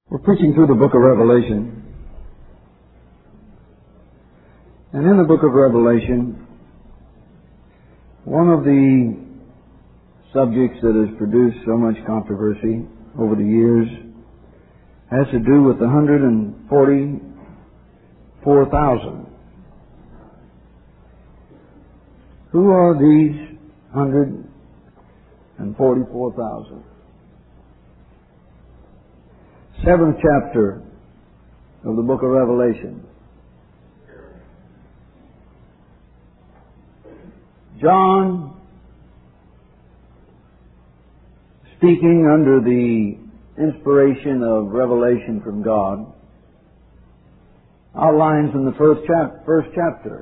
We're preaching through the book of Revelation. And in the book of Revelation, one of the subjects that has produced so much controversy over the years has to do with the 144,000. Who are these 144,000? Seventh chapter of the book of Revelation. John, speaking under the inspiration of revelation from God, outlines in the first chapter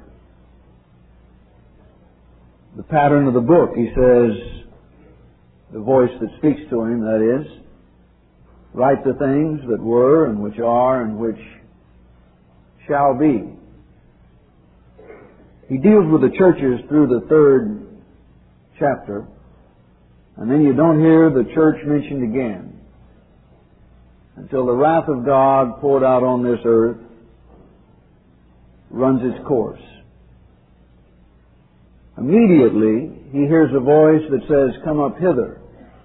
the pattern of the book. He says, the voice that speaks to him, that is, write the things that were and which are and which shall be. He deals with the churches through the third chapter, and then you don't hear the church mentioned again until the wrath of God poured out on this earth runs its course. Immediately, he hears a voice that says, "Come up hither."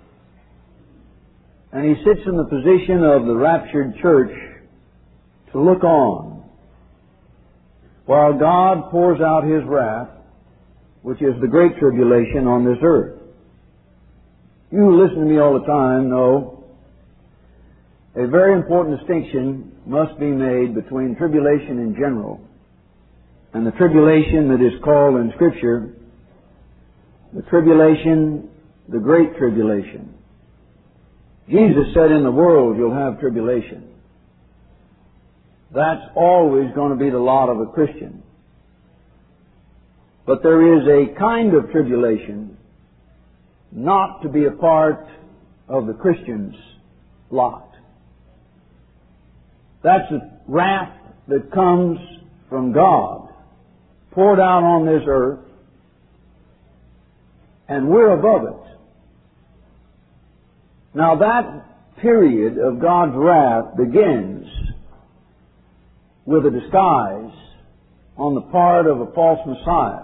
And he sits in the position of the raptured church to look on while God pours out His wrath, which is the great tribulation on this earth. You who listen to me all the time know a very important distinction must be made between tribulation in general and the tribulation that is called in Scripture the tribulation, the great tribulation. Jesus said, in the world you'll have tribulation. That's always going to be the lot of a Christian. But there is a kind of tribulation not to be a part of the Christian's lot. That's a wrath that comes from God, poured out on this earth, and we're above it. Now that period of God's wrath begins with a disguise on the part of a false Messiah.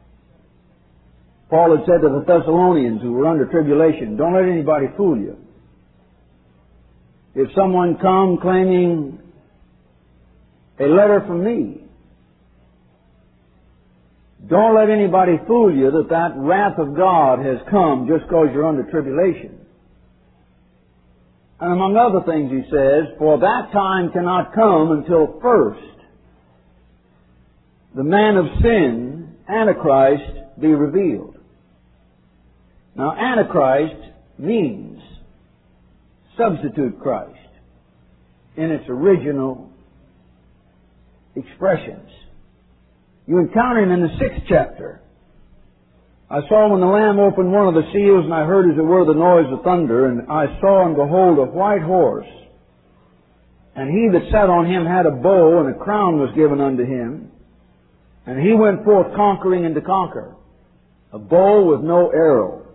Paul had said to the Thessalonians who were under tribulation, don't let anybody fool you. If someone come claiming a letter from me, don't let anybody fool you that wrath of God has come just because you're under tribulation. And among other things he says, for that time cannot come until first the man of sin, Antichrist, be revealed. Now Antichrist means substitute Christ in its original expressions. You encounter him in the 6th chapter. I saw when the Lamb opened one of the seals, and I heard as it were the noise of thunder, and I saw and behold a white horse. And he that sat on him had a bow, and a crown was given unto him. And he went forth conquering and to conquer. A bow with no arrow.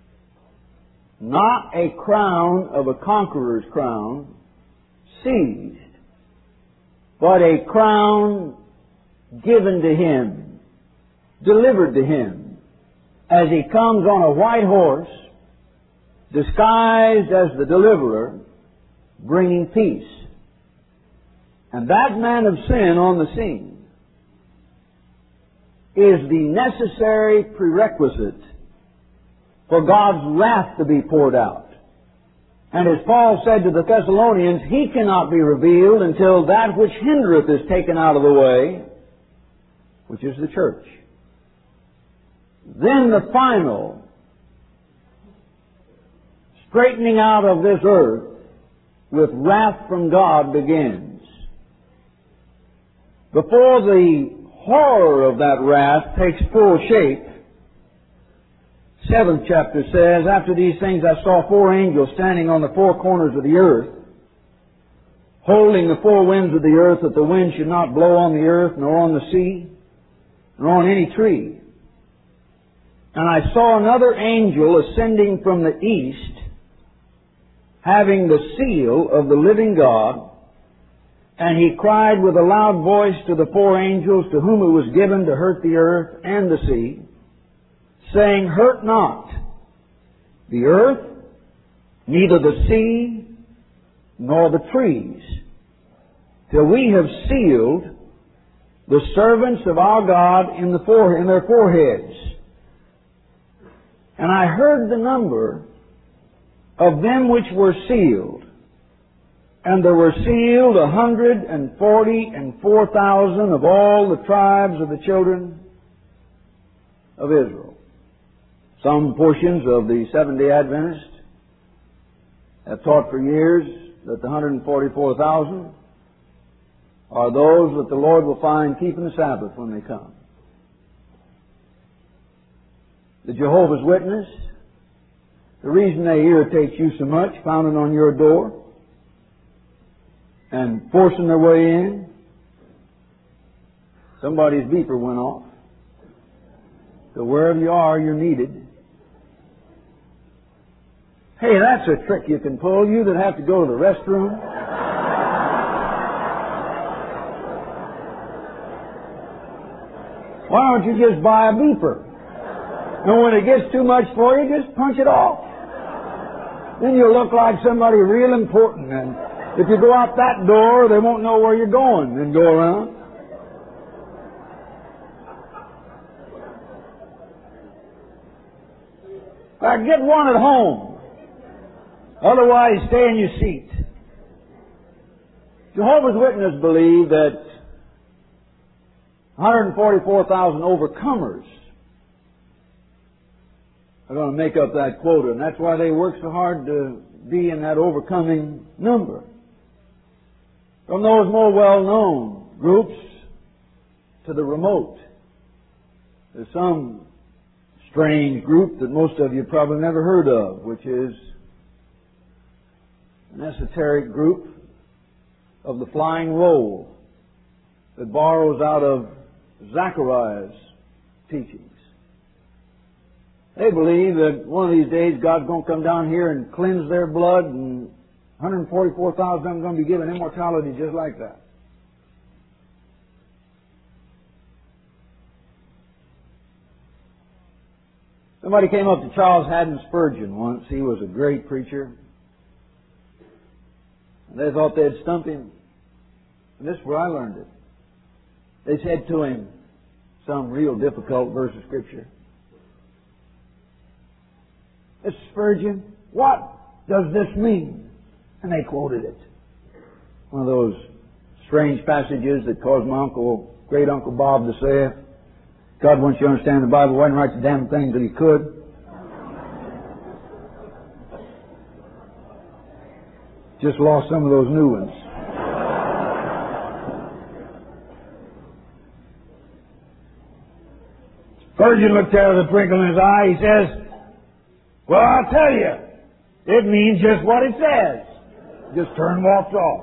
Not a crown of a conqueror's crown, seized, but a crown given to him, delivered to him, as he comes on a white horse, disguised as the deliverer, bringing peace. And that man of sin on the scene is the necessary prerequisite for God's wrath to be poured out. And as Paul said to the Thessalonians, He cannot be revealed until that which hindereth is taken out of the way, which is the church. Then the final straightening out of this earth with wrath from God begins. Before the horror of that wrath takes full shape, 7th chapter says, after these things I saw 4 angels standing on the 4 corners of the earth, holding the 4 winds of the earth, that the wind should not blow on the earth, nor on the sea, nor on any tree. And I saw another angel ascending from the east, having the seal of the living God, and he cried with a loud voice to the four angels to whom it was given to hurt the earth and the sea, saying, Hurt not the earth, neither the sea, nor the trees, till we have sealed the servants of our God in their foreheads. And I heard the number of them which were sealed, and there were sealed 144,000 of all the tribes of the children of Israel. Some portions of the Seventh-day Adventists have taught for years that the 144,000 are those that the Lord will find keeping the Sabbath when they come. The Jehovah's Witness, the reason they irritate you so much, pounding on your door and forcing their way in, somebody's beeper went off. So wherever you are, you're needed. Hey, that's a trick you can pull, you that have to go to the restroom. Why don't you just buy a beeper? And when it gets too much for you, just punch it off. Then you'll look like somebody real important. And if you go out that door, they won't know where you're going and go around. Get one at home. Otherwise, stay in your seat. Jehovah's Witnesses believe that 144,000 overcomers are going to make up that quota, and that's why they work so hard to be in that overcoming number. From those more well-known groups to the remote, there's some strange group that most of you probably never heard of, which is an esoteric group of the flying roll that borrows out of Zechariah's teachings. They believe that one of these days God's going to come down here and cleanse their blood, and 144,000 of them are going to be given immortality just like that. Somebody came up to Charles Haddon Spurgeon once. He was a great preacher. And they thought they'd stump him. And this is where I learned it. They said to him some real difficult verse of Scripture. Mr. Spurgeon, what does this mean? And they quoted it. One of those strange passages that caused my great Uncle Bob to say, God wants you to understand the Bible, why didn't write the damn thing that he could? Just lost some of those new ones. Spurgeon looked at it with a twinkle in his eye. He says, well, I'll tell you, it means just what it says. Just turned and walked off.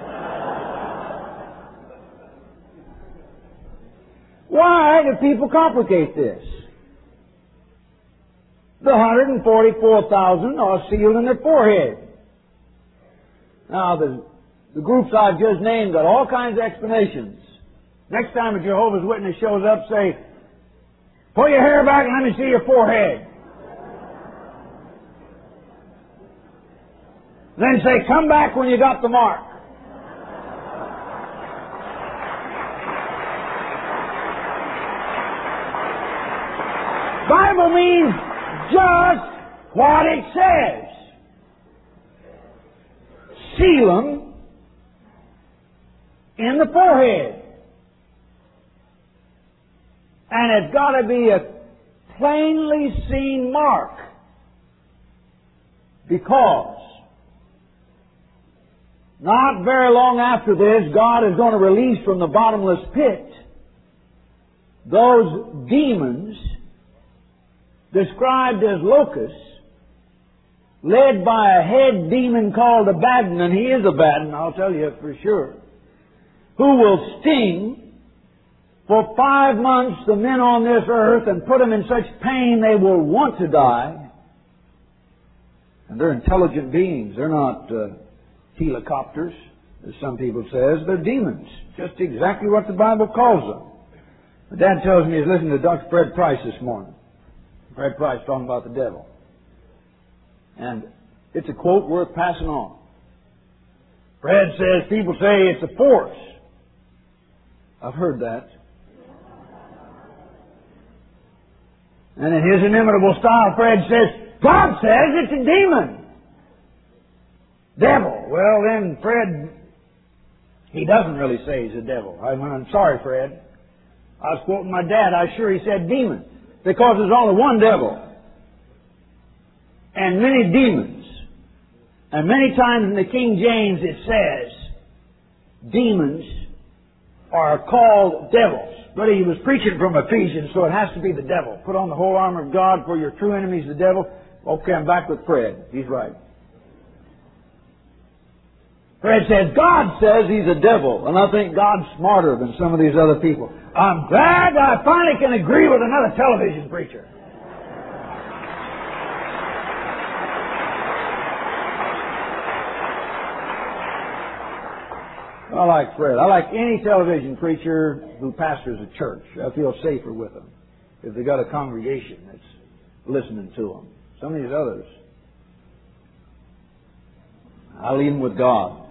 Why do people complicate this? The 144,000 are sealed in their forehead. Now, the groups I've just named got all kinds of explanations. Next time a Jehovah's Witness shows up, say, pull your hair back and let me see your forehead. Then say, come back when you got the mark. Bible means just what it says. Seal them in the forehead. And it's got to be a plainly seen mark. Because not very long after this, God is going to release from the bottomless pit those demons described as locusts, led by a head demon called Abaddon, and he is Abaddon, I'll tell you for sure, who will sting for 5 months the men on this earth and put them in such pain they will want to die. And they're intelligent beings. They're not helicopters, as some people says. They're demons. Just exactly what the Bible calls them. My dad tells me he's listening to Dr. Fred Price this morning. Fred Price talking about the devil. And it's a quote worth passing on. Fred says, people say it's a force. I've heard that. And in his inimitable style, Fred says, God says it's a demon. Devil. Well, then Fred, he doesn't really say he's a devil. I'm sorry, Fred. I was quoting my dad. I was sure he said demon. Because there's only one devil. And many demons. And many times in the King James it says, demons are called devils. But he was preaching from Ephesians, so it has to be the devil. Put on the whole armor of God, for your true enemy is the devil. Okay, I'm back with Fred. He's right. Fred says, God says he's a devil, and I think God's smarter than some of these other people. I'm glad I finally can agree with another television preacher. I like Fred. I like any television preacher who pastors a church. I feel safer with them if they got a congregation that's listening to them. Some of these others, I leave them with God.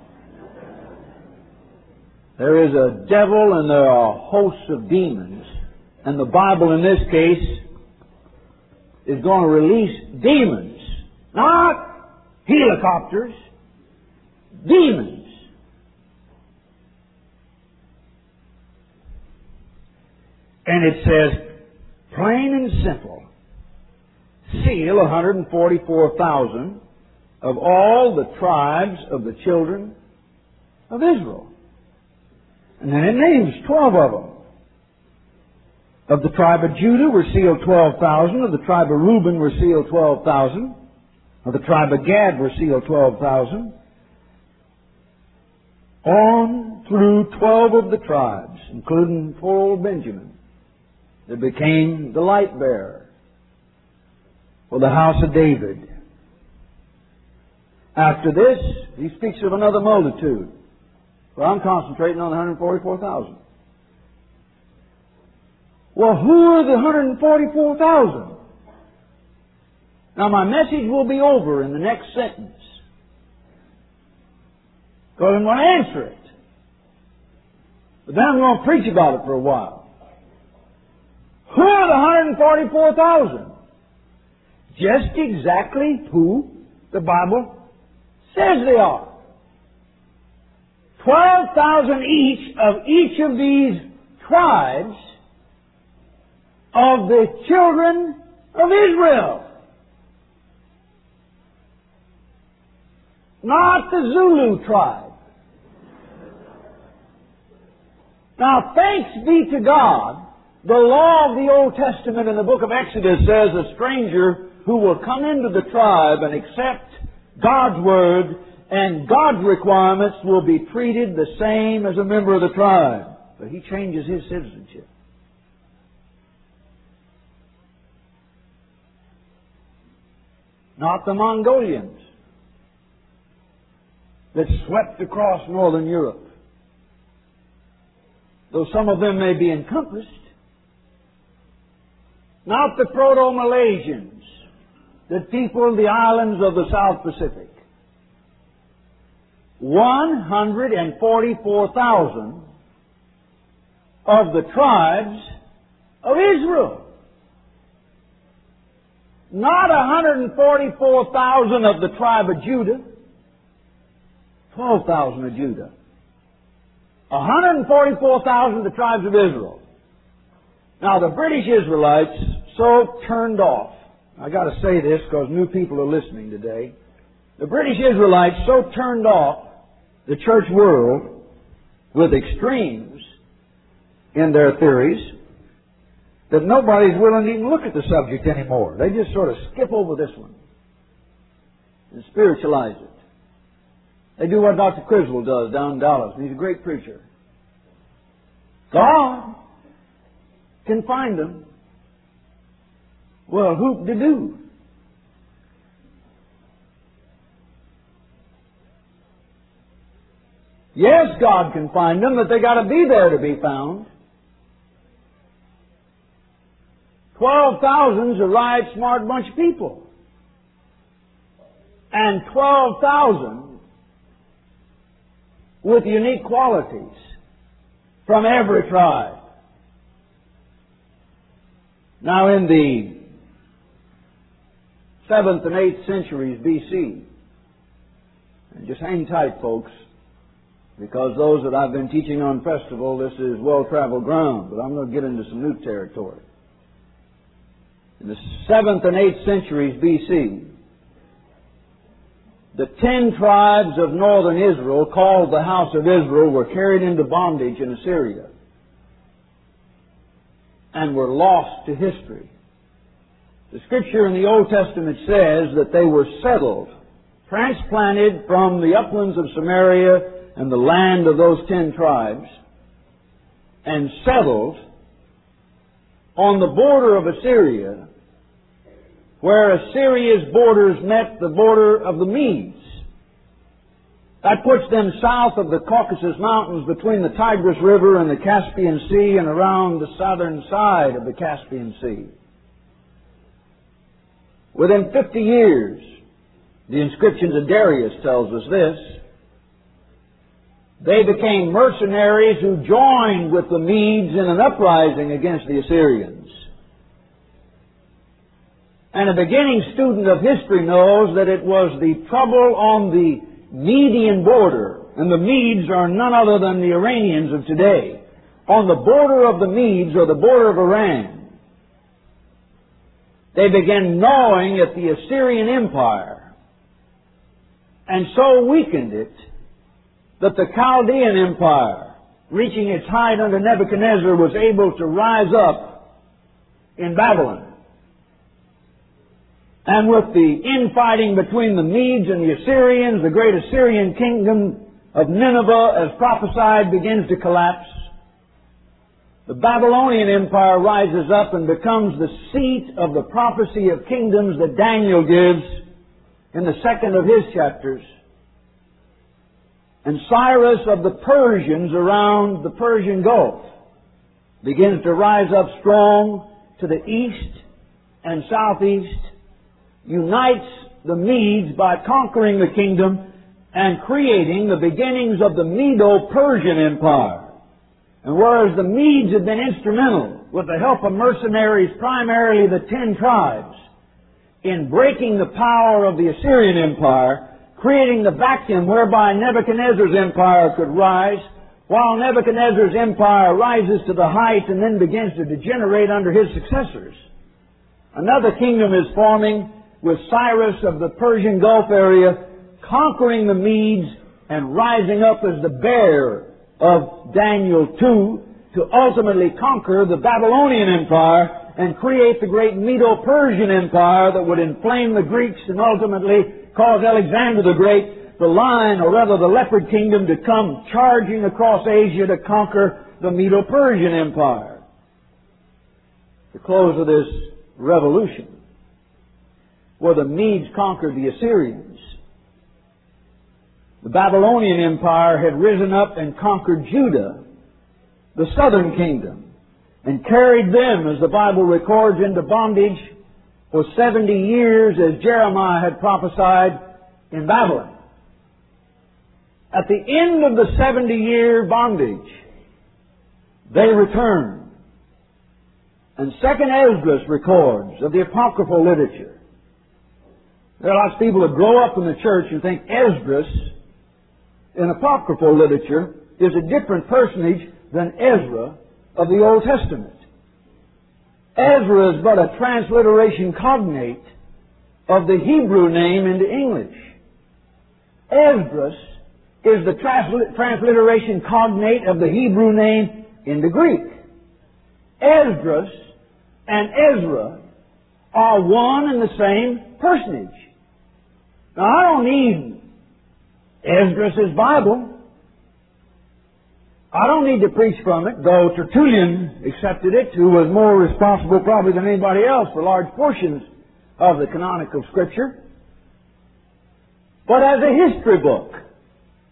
There is a devil and there are hosts of demons. And the Bible in this case is going to release demons. Not helicopters. Demons. And it says, plain and simple, seal 144,000 of all the tribes of the children of Israel. And then it names 12 of them. Of the tribe of Judah were sealed 12,000. Of the tribe of Reuben were sealed 12,000. Of the tribe of Gad were sealed 12,000. On through 12 of the tribes, including poor old Benjamin, that became the light bearer for the house of David. After this, he speaks of another multitude. Well, I'm concentrating on the 144,000. Well, who are the 144,000? Now, my message will be over in the next sentence, because I'm going to answer it. But then I'm going to preach about it for a while. Who are the 144,000? Just exactly who the Bible says they are. 12,000 each of these tribes of the children of Israel. Not the Zulu tribe. Now, thanks be to God, the law of the Old Testament in the book of Exodus says a stranger who will come into the tribe and accept God's Word and God's requirements will be treated the same as a member of the tribe. But he changes his citizenship. Not the Mongolians that swept across northern Europe. Though some of them may be encompassed. Not the Proto-Malaysians that peopled the islands of the South Pacific. 144,000 of the tribes of Israel. Not 144,000 of the tribe of Judah. 12,000 of Judah. 144,000 of the tribes of Israel. Now, the British Israelites so turned off. I got to say this because new people are listening today. The British Israelites so turned off the church world with extremes in their theories that nobody's willing to even look at the subject anymore. They just sort of skip over this one and spiritualize it. They do what Dr. Criswell does down in Dallas. He's a great preacher. God can find them. Well, whoop-de-doo. Yes, God can find them, but they got to be there to be found. 12,000's a right smart bunch of people. And 12,000 with unique qualities from every tribe. Now in the 7th and 8th centuries B.C., and just hang tight, folks, because those that I've been teaching on festival, this is well-traveled ground, but I'm going to get into some new territory. In the 7th and 8th centuries B.C., the 10 tribes of northern Israel, called the House of Israel, were carried into bondage in Assyria and were lost to history. The Scripture in the Old Testament says that they were settled, transplanted from the uplands of Samaria and the land of those 10 tribes, and settled on the border of Assyria, where Assyria's borders met the border of the Medes. That puts them south of the Caucasus Mountains between the Tigris River and the Caspian Sea and around the southern side of the Caspian Sea. Within 50 years, the inscriptions of Darius tells us this, they became mercenaries who joined with the Medes in an uprising against the Assyrians. And a beginning student of history knows that it was the trouble on the Median border, and the Medes are none other than the Iranians of today. On the border of the Medes, or the border of Iran, they began gnawing at the Assyrian Empire, and so weakened it that the Chaldean Empire, reaching its height under Nebuchadnezzar, was able to rise up in Babylon. And with the infighting between the Medes and the Assyrians, the great Assyrian kingdom of Nineveh, as prophesied, begins to collapse. The Babylonian Empire rises up and becomes the seat of the prophecy of kingdoms that Daniel gives in the second of his chapters. And Cyrus of the Persians around the Persian Gulf begins to rise up strong to the east and southeast, unites the Medes by conquering the kingdom and creating the beginnings of the Medo-Persian Empire. And whereas the Medes had been instrumental, with the help of mercenaries, primarily the 10 tribes, in breaking the power of the Assyrian Empire, creating the vacuum whereby Nebuchadnezzar's empire could rise, while Nebuchadnezzar's empire rises to the height and then begins to degenerate under his successors. Another kingdom is forming with Cyrus of the Persian Gulf area conquering the Medes and rising up as the bear of Daniel 2 to ultimately conquer the Babylonian Empire and create the great Medo-Persian Empire that would inflame the Greeks and ultimately cause Alexander the Great, the lion, or rather the leopard kingdom, to come charging across Asia to conquer the Medo-Persian Empire. The close of this revolution, where the Medes conquered the Assyrians, the Babylonian Empire had risen up and conquered Judah, the southern kingdom, and carried them, as the Bible records, into bondage for 70 years, as Jeremiah had prophesied, in Babylon. At the end of the 70-year bondage, they returned. And Second Esdras records of the apocryphal literature. There are lots of people that grow up in the church and think Esdras, in apocryphal literature, is a different personage than Ezra of the Old Testament. Ezra is but a transliteration cognate of the Hebrew name into English. Esdras is the transliteration cognate of the Hebrew name into Greek. Esdras and Ezra are one and the same personage. Now, I don't need Esdras' Bible. I don't need to preach from it, though Tertullian accepted it, who was more responsible probably than anybody else for large portions of the canonical Scripture. But as a history book,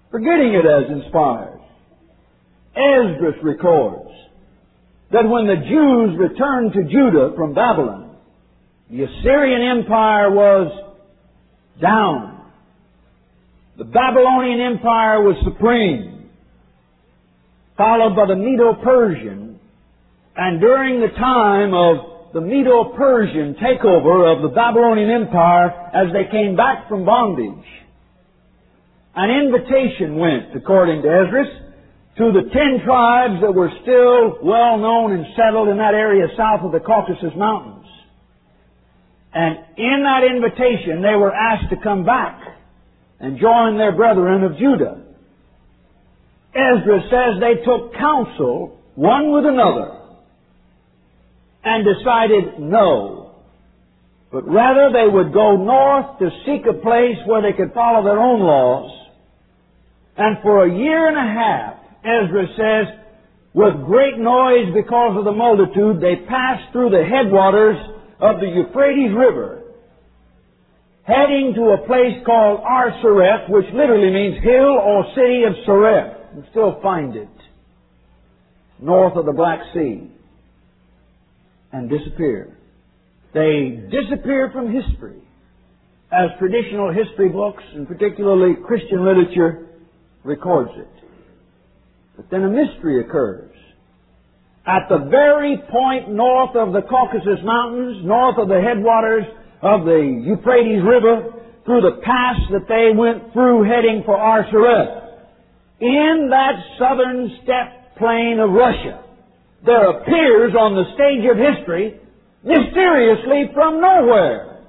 forgetting it as inspired. Esdras records that when the Jews returned to Judah from Babylon, the Assyrian Empire was down. The Babylonian Empire was supreme, followed by the Medo-Persian, and during the time of the Medo-Persian takeover of the Babylonian Empire, as they came back from bondage, an invitation went, according to Esdras, to the 10 tribes that were still well known and settled in that area south of the Caucasus Mountains. And in that invitation, they were asked to come back and join their brethren of Judah. Esdras says they took counsel, one with another, and decided no. But rather they would go north to seek a place where they could follow their own laws. And for a year and a half, Esdras says, with great noise because of the multitude, they passed through the headwaters of the Euphrates River, heading to a place called Ar-Sareth, which literally means hill or city of Sareth. You can still find it, north of the Black Sea, and disappear. They disappear from history, as traditional history books, and particularly Christian literature, records it. But then a mystery occurs. At the very point north of the Caucasus Mountains, north of the headwaters of the Euphrates River, through the pass that they went through heading for Ar-Sareth, in that southern steppe plain of Russia, there appears on the stage of history, mysteriously from nowhere,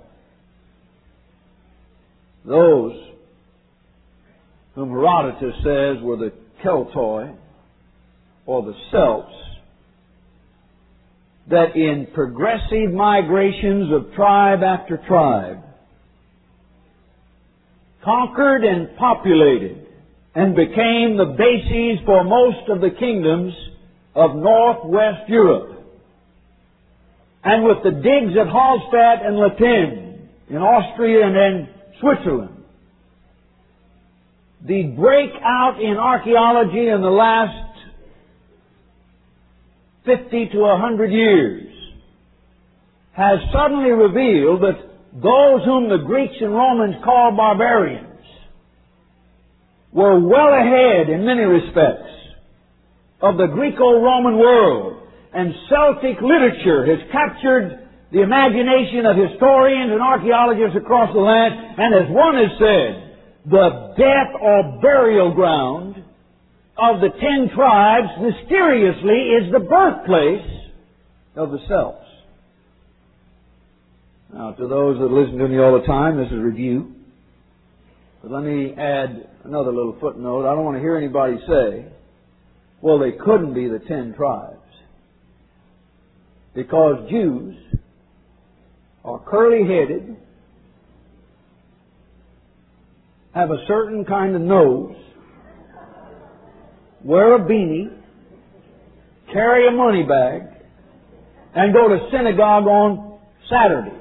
those whom Herodotus says were the Keltoi, or the Celts, that in progressive migrations of tribe after tribe conquered and populated and became the bases for most of the kingdoms of northwest Europe. And with the digs at Hallstatt and Latin in Austria and in Switzerland, the breakout in archaeology in the last 50 to 100 years has suddenly revealed that those whom the Greeks and Romans called barbarians were well ahead in many respects of the Greco-Roman world, and Celtic literature has captured the imagination of historians and archaeologists across the land, and as one has said, the death or burial ground of the 10 tribes mysteriously is the birthplace of the Celts. Now, to those that listen to me all the time, this is review. But let me add another little footnote. I don't want to hear anybody say, well, they couldn't be the 10 tribes. Because Jews are curly-headed, have a certain kind of nose, wear a beanie, carry a money bag, and go to synagogue on Saturday.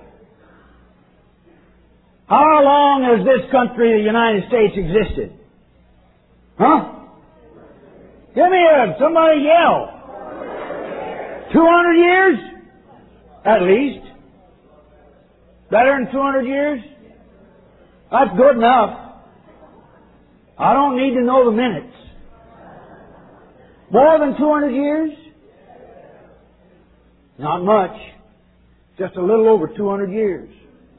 How long has this country, the United States, existed? Huh? Give me somebody yell. 200 years? At least. Better than 200 years? That's good enough. I don't need to know the minutes. More than 200 years? Not much. Just a little over 200 years.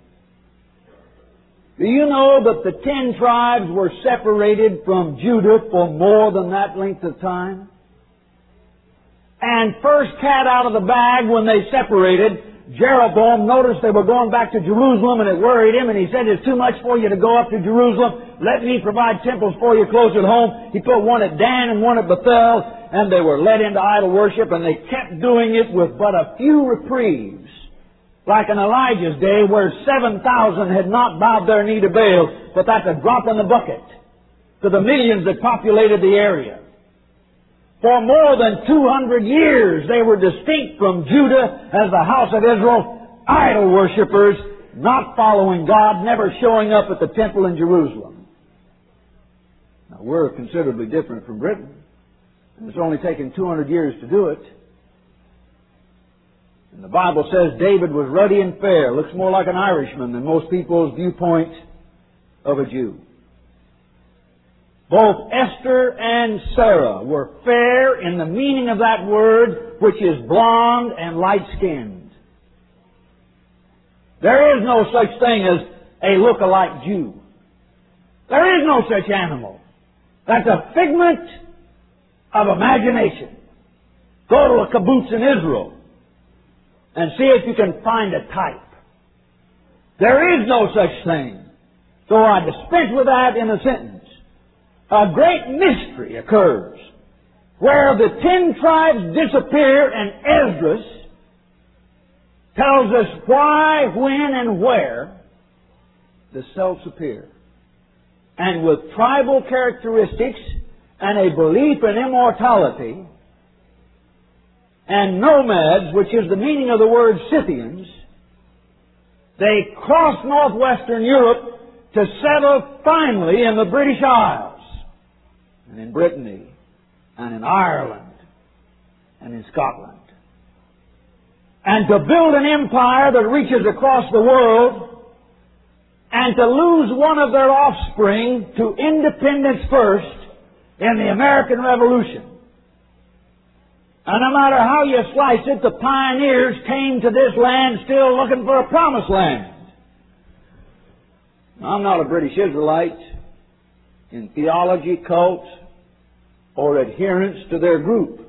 Do you know that the 10 tribes were separated from Judah for more than that length of time? And first cat out of the bag when they separated, Jeroboam noticed they were going back to Jerusalem, and it worried him, and he said, it's too much for you to go up to Jerusalem. Let me provide temples for you close at home. He put one at Dan and one at Bethel, and they were led into idol worship, and they kept doing it with but a few reprieves. Like in Elijah's day, where 7,000 had not bowed their knee to Baal, but that's a drop in the bucket to the millions that populated the area. For more than 200 years, they were distinct from Judah as the house of Israel, idol worshippers, not following God, never showing up at the temple in Jerusalem. Now, we're considerably different from Britain. It's only taken 200 years to do it. And the Bible says David was ruddy and fair. Looks more like an Irishman than most people's viewpoint of a Jew. Both Esther and Sarah were fair in the meaning of that word, which is blonde and light-skinned. There is no such thing as a look-alike Jew. There is no such animal. That's a figment of imagination. Go to a kibbutz in Israel and see if you can find a type. There is no such thing. So I dispense with that in a sentence. A great mystery occurs where the 10 tribes disappear, and Esdras tells us why, when, and where the Celts appear. And with tribal characteristics and a belief in immortality and nomads, which is the meaning of the word Scythians, they cross northwestern Europe to settle finally in the British Isles and in Brittany and in Ireland and in Scotland. And to build an empire that reaches across the world and to lose one of their offspring to independence first in the American Revolution. And no matter how you slice it, the pioneers came to this land still looking for a promised land. I'm not a British Israelite in theology, cult, or adherence to their group.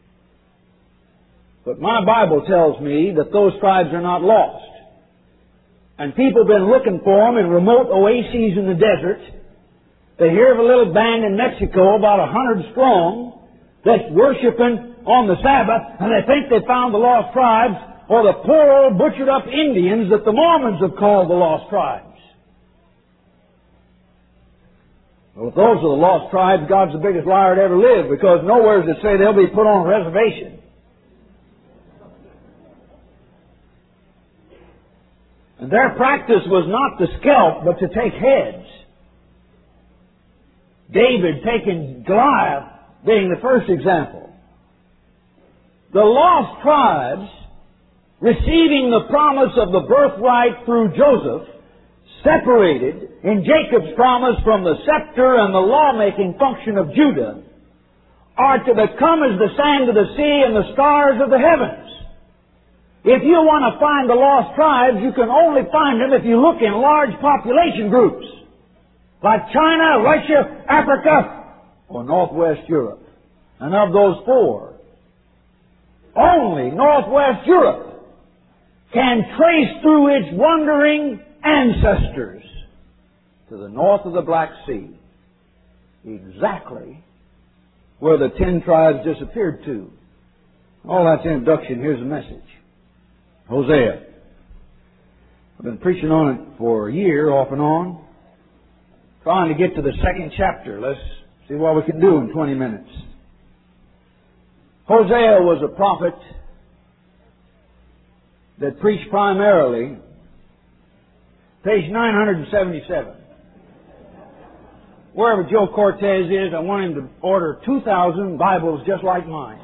But my Bible tells me that those tribes are not lost. And people have been looking for them in remote oases in the desert. They hear of a little band in Mexico, about 100 strong, that's worshiping on the Sabbath, and they think they found the lost tribes, or the poor old butchered up Indians that the Mormons have called the lost tribes. Well, if those are the lost tribes, God's the biggest liar that ever lived, because nowhere does it say they'll be put on a reservation. And their practice was not to scalp, but to take heads. David taking Goliath being the first example. The lost tribes, receiving the promise of the birthright through Joseph, separated in Jacob's promise from the scepter and the lawmaking function of Judah, are to become as the sand of the sea and the stars of the heavens. If you want to find the lost tribes, you can only find them if you look in large population groups, like China, Russia, Africa, or Northwest Europe. And of those four, only Northwest Europe can trace through its wandering ancestors to the north of the Black Sea exactly where the 10 tribes disappeared to. All that's introduction. Here's the message. Hosea. I've been preaching on it for a year, off and on, trying to get to the second chapter. Let's see what we can do in 20 minutes. Hosea was a prophet that preached primarily, page 977. Wherever Joe Cortez is, I want him to order 2,000 Bibles just like mine.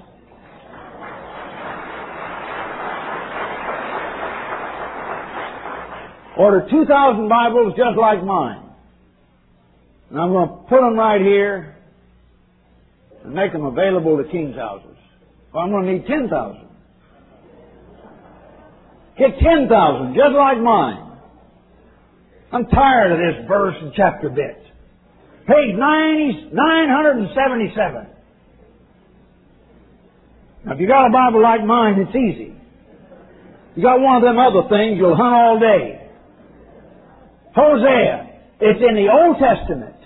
Order 2,000 Bibles just like mine. And I'm going to put them right here and make them available to king's houses. Well, I'm going to need 10,000. Get 10,000 just like mine. I'm tired of this verse and chapter bit. Page 977. Now, if you got a Bible like mine, it's easy. You got one of them other things, you'll hunt all day. Hosea. It's in the Old Testament.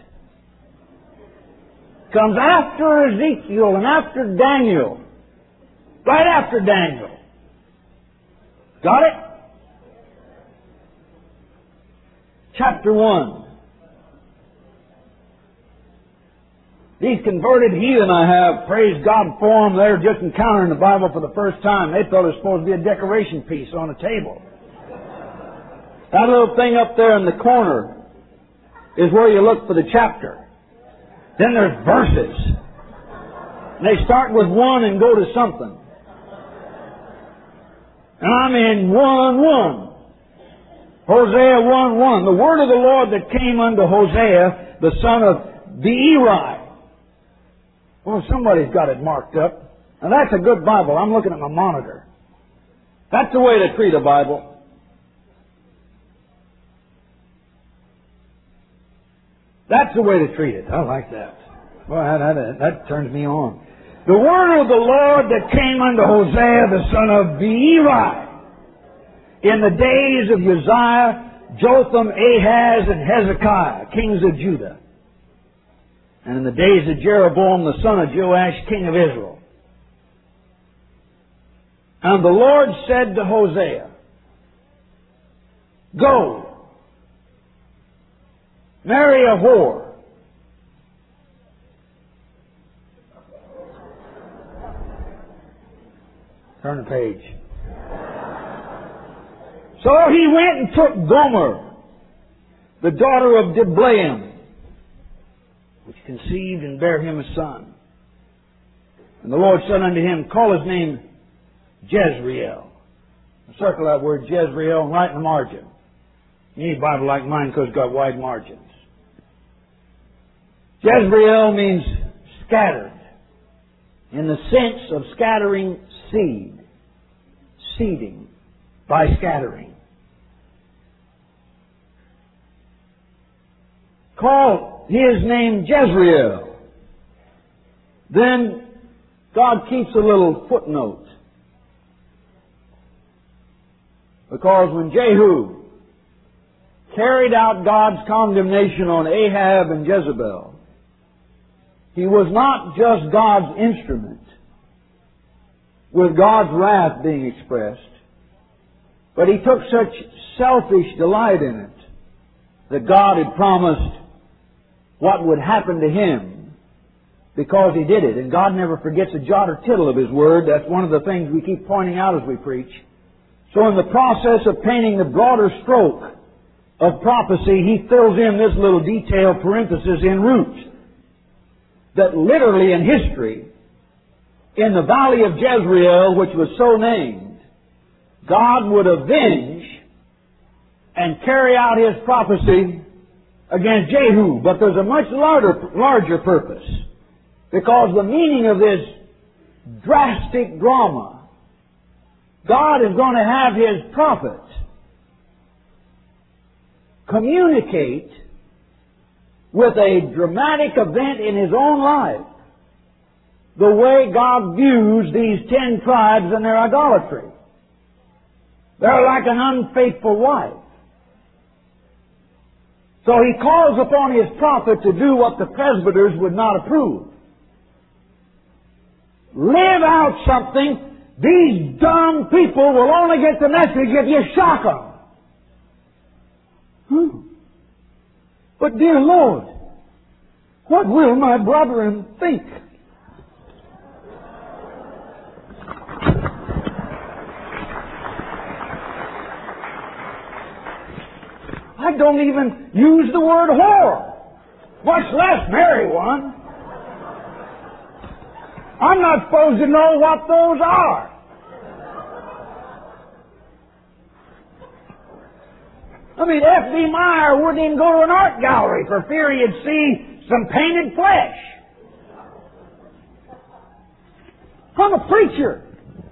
Comes after Ezekiel and after Daniel. Right after Daniel. Got it? Chapter 1. These converted heathen I have, praise God for them, they're just encountering the Bible for the first time. They thought it was supposed to be a decoration piece on a table. That little thing up there in the corner is where you look for the chapter. Then there's verses. And they start with 1 and go to something. And I'm in 1:1. Hosea 1:1. The word of the Lord that came unto Hosea, the son of Beeri. Well, somebody's got it marked up. Now that's a good Bible. I'm looking at my monitor. That's the way to treat a Bible. That's the way to treat it. I like that. Well, that turns me on. The word of the Lord that came unto Hosea, the son of Beeri, in the days of Uzziah, Jotham, Ahaz, and Hezekiah, kings of Judah, and in the days of Jeroboam, the son of Joash, king of Israel. And the Lord said to Hosea, Go, marry a whore. Turn the page. So he went and took Gomer, the daughter of Diblaim, which conceived and bare him a son. And the Lord said unto him, Call his name Jezreel. Circle that word Jezreel and write in the margin. You need a Bible like mine because it's got wide margins. Jezreel means scattered, in the sense of scattering seed. Seeding by scattering. Call his name Jezreel. Then God keeps a little footnote. Because when Jehu carried out God's condemnation on Ahab and Jezebel, he was not just God's instrument with God's wrath being expressed, but he took such selfish delight in it that God had promised what would happen to him because he did it. And God never forgets a jot or tittle of His Word. That's one of the things we keep pointing out as we preach. So in the process of painting the broader stroke of prophecy, he fills in this little detail, parenthesis, en route, that literally in history, in the valley of Jezreel, which was so named, God would avenge and carry out His prophecy against Jehu. But there's a much larger purpose, because the meaning of this drastic drama, God is going to have His prophet communicate with a dramatic event in his own life the way God views these 10 tribes and their idolatry. They're like an unfaithful wife. So He calls upon His prophet to do what the presbyters would not approve. Live out something. These dumb people will only get the message if you shock them. But dear Lord, what will my brethren think? I don't even use the word whore, much less marry one. I'm not supposed to know what those are. I mean, F.B. Meyer wouldn't even go to an art gallery for fear he'd see some painted flesh. I'm a preacher.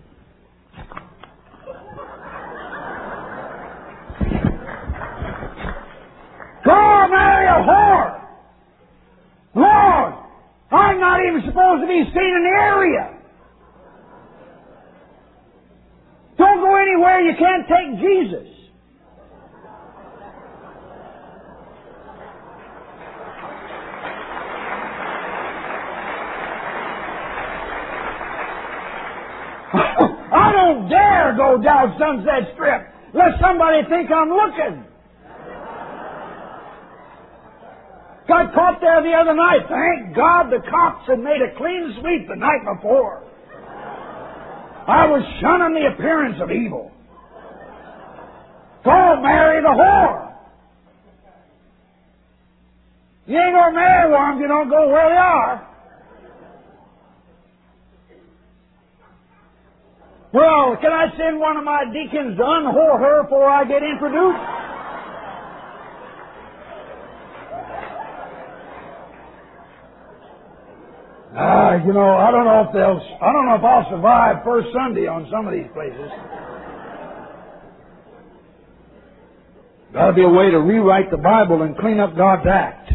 Go marry a whore. Lord, I'm not even supposed to be seen in the area. Don't go anywhere you can't take Jesus. I don't dare go down Sunset Strip lest somebody think I'm looking. Got caught there the other night. Thank God the cops had made a clean sweep the night before. I was shunning the appearance of evil. Go marry the whore. You ain't going to marry one if you don't go where they are. Well, can I send one of my deacons to unwhore her before I get introduced? I don't know if I'll survive first Sunday on some of these places. Got to be a way to rewrite the Bible and clean up God's act.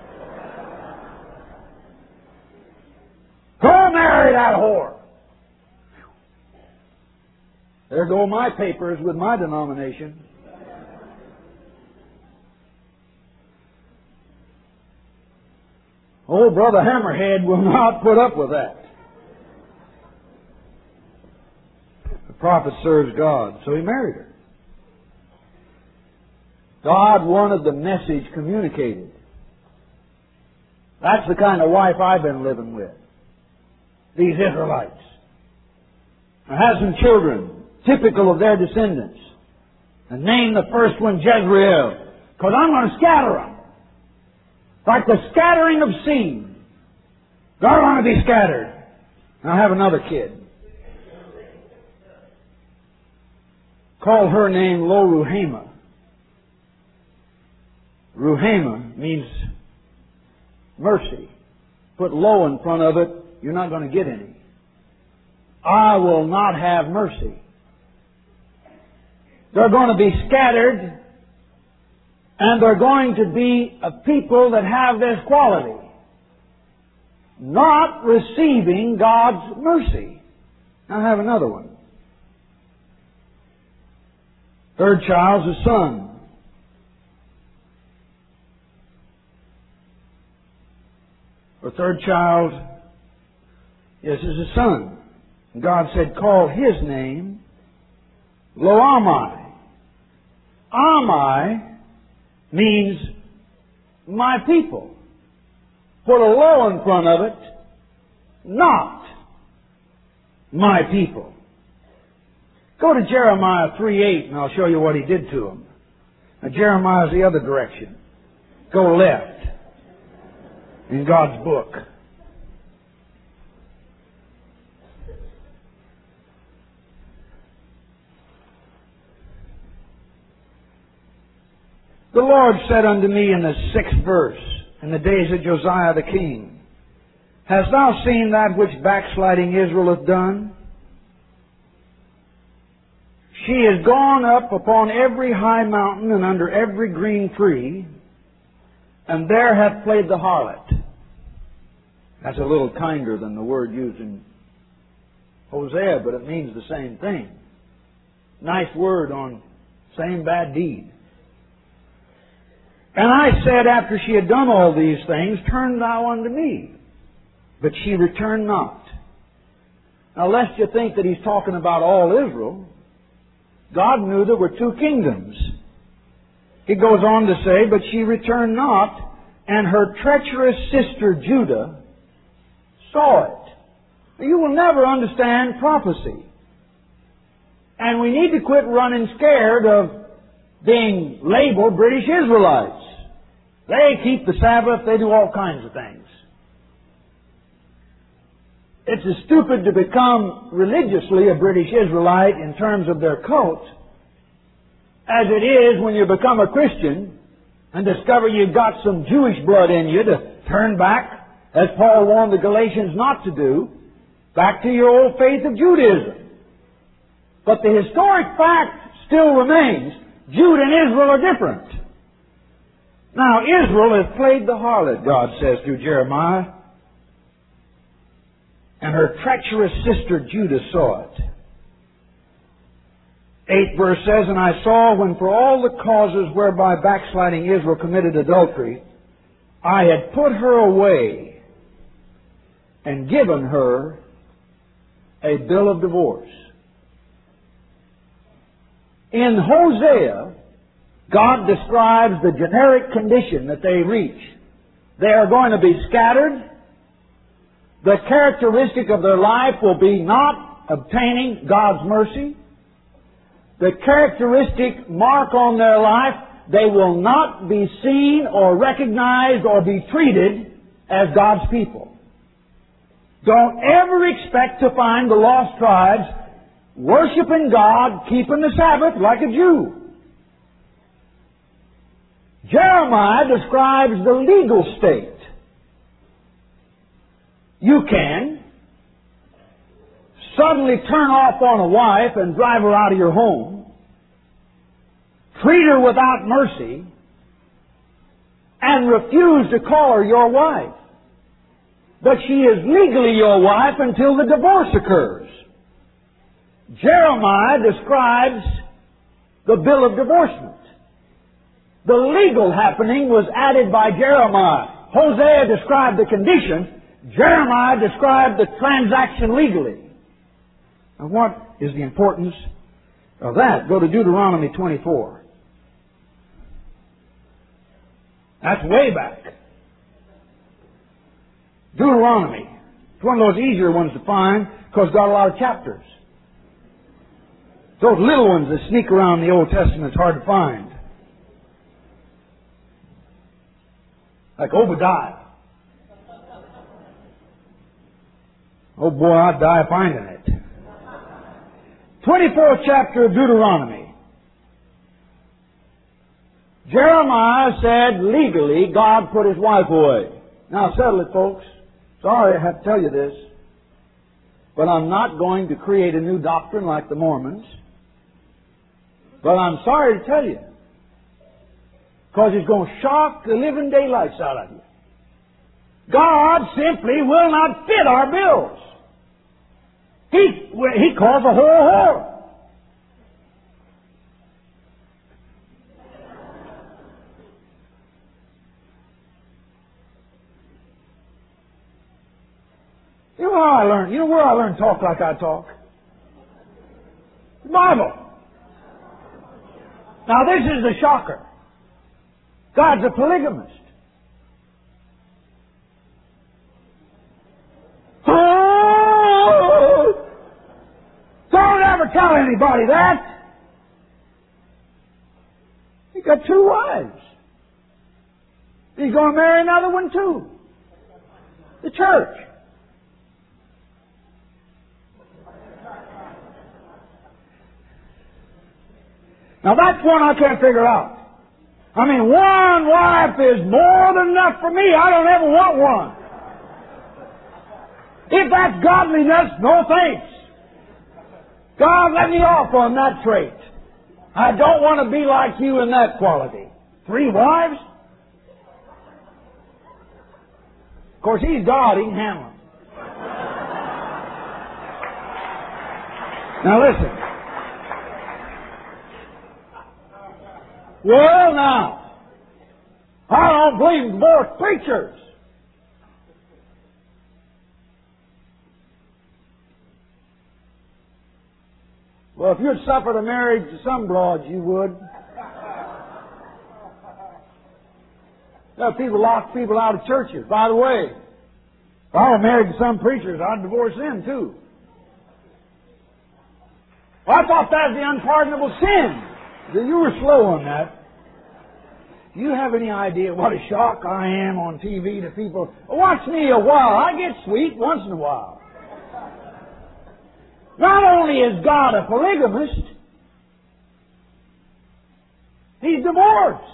Go marry that whore. There go my papers with my denomination. Old Brother Hammerhead will not put up with that. The prophet serves God, so he married her. God wanted the message communicated. That's the kind of wife I've been living with. These Israelites. I have some children, typical of their descendants. And name the first one Jezreel, because I'm going to scatter them. Like the scattering of seed. They're going to be scattered. I have another kid. Call her name Lo Ruhamah. Ruhamah means mercy. Put Lo in front of it, you're not going to get any. I will not have mercy. They're going to be scattered, and they're going to be a people that have this quality. Not receiving God's mercy. Now I have another one. Third child's a son. The third child, yes, is a son. God said, call his name Lo Ammi. Ammi means my people. Put a Lo in front of it, not my people. Go to Jeremiah 3:8 and I'll show you what he did to them. Now Jeremiah's the other direction. Go left in God's book. The Lord said unto me in the 6th verse, in the days of Josiah the king, hast thou seen that which backsliding Israel hath done? She is gone up upon every high mountain and under every green tree, and there hath played the harlot. That's a little kinder than the word used in Hosea, but it means the same thing. Nice word on same bad deed. And I said, after she had done all these things, turn thou unto me. But she returned not. Now, lest you think that he's talking about all Israel, God knew there were two kingdoms. He goes on to say, but she returned not, and her treacherous sister Judah saw it. Now, you will never understand prophecy. And we need to quit running scared of being labeled British Israelites. They keep the Sabbath, they do all kinds of things. It's as stupid to become religiously a British Israelite in terms of their cult as it is when you become a Christian and discover you've got some Jewish blood in you to turn back, as Paul warned the Galatians not to do, back to your old faith of Judaism. But the historic fact still remains, Judah and Israel are different. Now, Israel has played the harlot, God says through Jeremiah, and her treacherous sister Judah saw it. 8th verse says, and I saw when for all the causes whereby backsliding Israel committed adultery, I had put her away and given her a bill of divorce. In Hosea, God describes the generic condition that they reach. They are going to be scattered. The characteristic of their life will be not obtaining God's mercy. The characteristic mark on their life they will not be seen or recognized or be treated as God's people. Don't ever expect to find the lost tribes worshiping God, keeping the Sabbath like a Jew. Jeremiah describes the legal state. You can suddenly turn off on a wife and drive her out of your home, treat her without mercy, and refuse to call her your wife. But she is legally your wife until the divorce occurs. Jeremiah describes the bill of divorcement. The legal happening was added by Jeremiah. Hosea described the condition. Jeremiah described the transaction legally. Now what is the importance of that? Go to Deuteronomy 24. That's way back. Deuteronomy. It's one of those easier ones to find because it's got a lot of chapters. Those little ones that sneak around the Old Testament, it's hard to find. Like Obadiah. Oh boy, I'd die finding it. 24th chapter of Deuteronomy. Jeremiah said legally God put his wife away. Now settle it, folks. Sorry I have to tell you this. But I'm not going to create a new doctrine like the Mormons. But I'm sorry to tell you. Because it's going to shock the living daylights out of you. God simply will not fit our bills. He calls a whore a whore. You know how I learned? You know where I learned to talk like I talk? The Bible. Now this is the shocker. God's a polygamist. Oh! Don't ever tell anybody that. He got 2 wives. He's going to marry another one too. The church. Now that's one I can't figure out. I mean, one wife is more than enough for me. I don't ever want one. If that's godliness, no thanks. God, let me off on that trait. I don't want to be like you in that quality. 3 wives? Of course, He's God. He can handle them. Now listen. Well, now, I don't believe in divorced preachers. Well, if you'd suffered a marriage to some broads, you would. People lock people out of churches. By the way, if I were married to some preachers, I'd divorce them too. Well, I thought that was the unpardonable sin. You were slow on that. Do you have any idea what a shock I am on TV to people? Watch me a while. I get sweet once in a while. Not only is God a polygamist, He's divorced.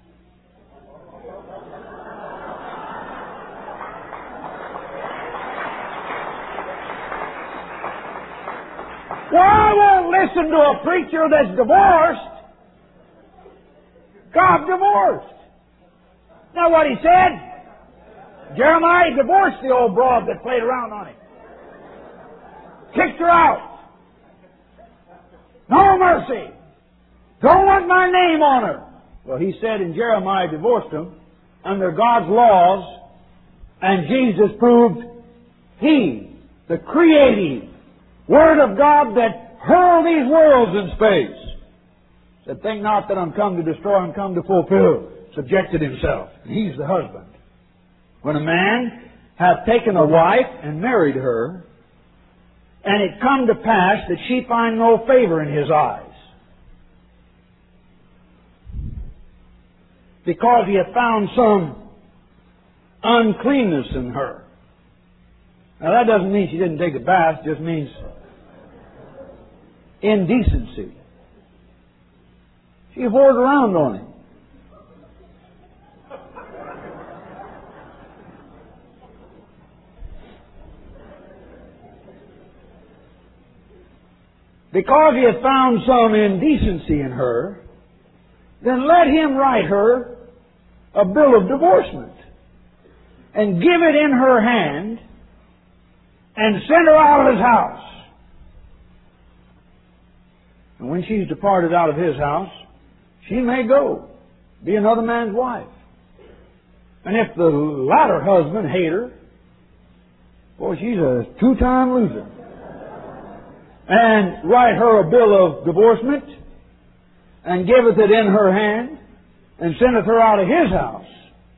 Well, I won't listen to a preacher that's divorced. God divorced. Now what he said? Jeremiah divorced the old broad that played around on him. Kicked her out. No mercy. Don't want my name on her. Well, he said in Jeremiah divorced him under God's laws, and Jesus proved He, the creative Word of God that hurled these worlds in space, said, think not that I'm come to destroy, I'm come to fulfill. Subjected Himself. And He's the husband. When a man hath taken a wife and married her, and it come to pass that she find no favor in his eyes. because he had found some uncleanness in her. Now that doesn't mean she didn't take a bath, it just means indecency. She whored around on him. Because he had found some indecency in her, then let him write her a bill of divorcement and give it in her hand and send her out of his house. And when she's departed out of his house, she may go be another man's wife. And if the latter husband hate her, boy, she's a two-time loser. And write her a bill of divorcement, and giveth it in her hand, and sendeth her out of his house.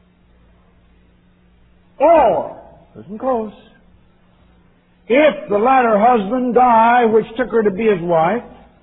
Or, listen close, if the latter husband die, which took her to be his wife,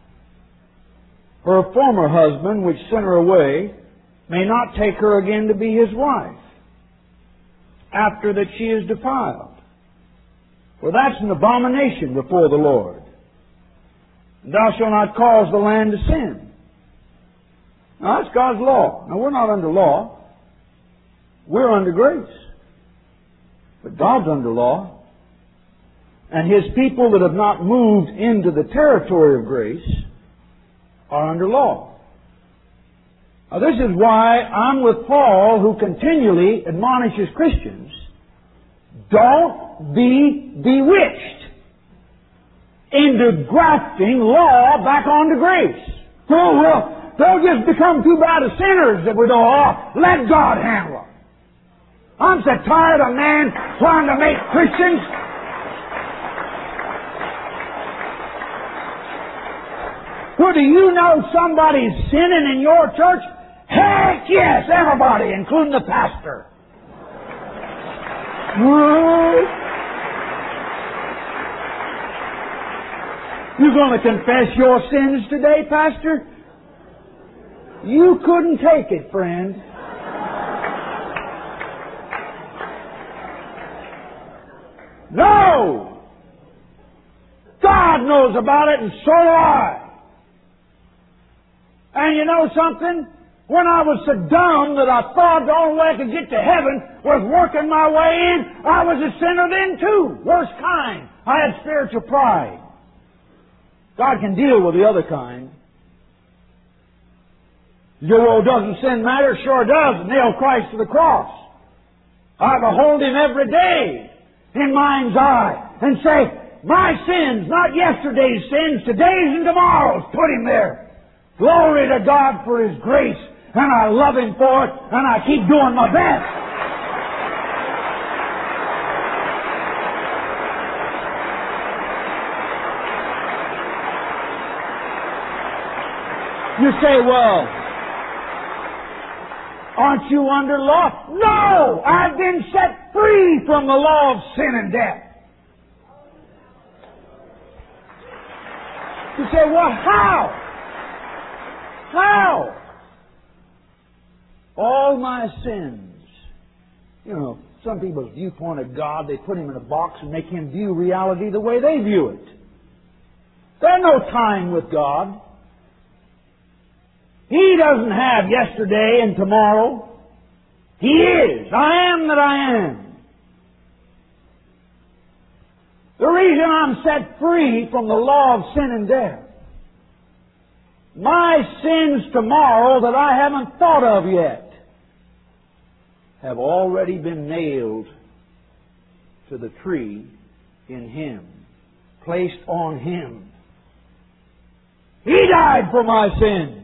her former husband, which sent her away, may not take her again to be his wife, after that she is defiled. For that's an abomination before the Lord. Thou shalt not cause the land to sin. Now that's God's law. Now we're not under law. We're under grace. But God's under law. And His people that have not moved into the territory of grace are under law. Now this is why I'm with Paul, who continually admonishes Christians, don't be bewitched into grafting law back onto grace. Oh, well, they'll just become too bad of sinners if we don't. Let God handle them. I'm so tired of man trying to make Christians. Well, do you know somebody's sinning in your church? Heck yes, everybody, including the pastor. You going to confess your sins today, Pastor? You couldn't take it, friend. No! God knows about it, and so do I. And you know something? When I was so dumb that I thought the only way I could get to heaven was working my way in, I was a sinner then too. Worst kind. I had spiritual pride. God can deal with the other kind. Well, doesn't sin matter? Sure does. Nail Christ to the cross. I behold Him every day in mind's eye and say, my sins, not yesterday's sins, today's and tomorrow's, put Him there. Glory to God for His grace, and I love Him for it, and I keep doing my best. You say, well, aren't you under law? No! I've been set free from the law of sin and death. You say, well, how? How? All my sins. You know, some people's viewpoint of God, they put Him in a box and make Him view reality the way they view it. There's no time with God. He doesn't have yesterday and tomorrow. He is. I am that I am. The reason I'm set free from the law of sin and death, my sins tomorrow that I haven't thought of yet, have already been nailed to the tree in Him, placed on Him. He died for my sins.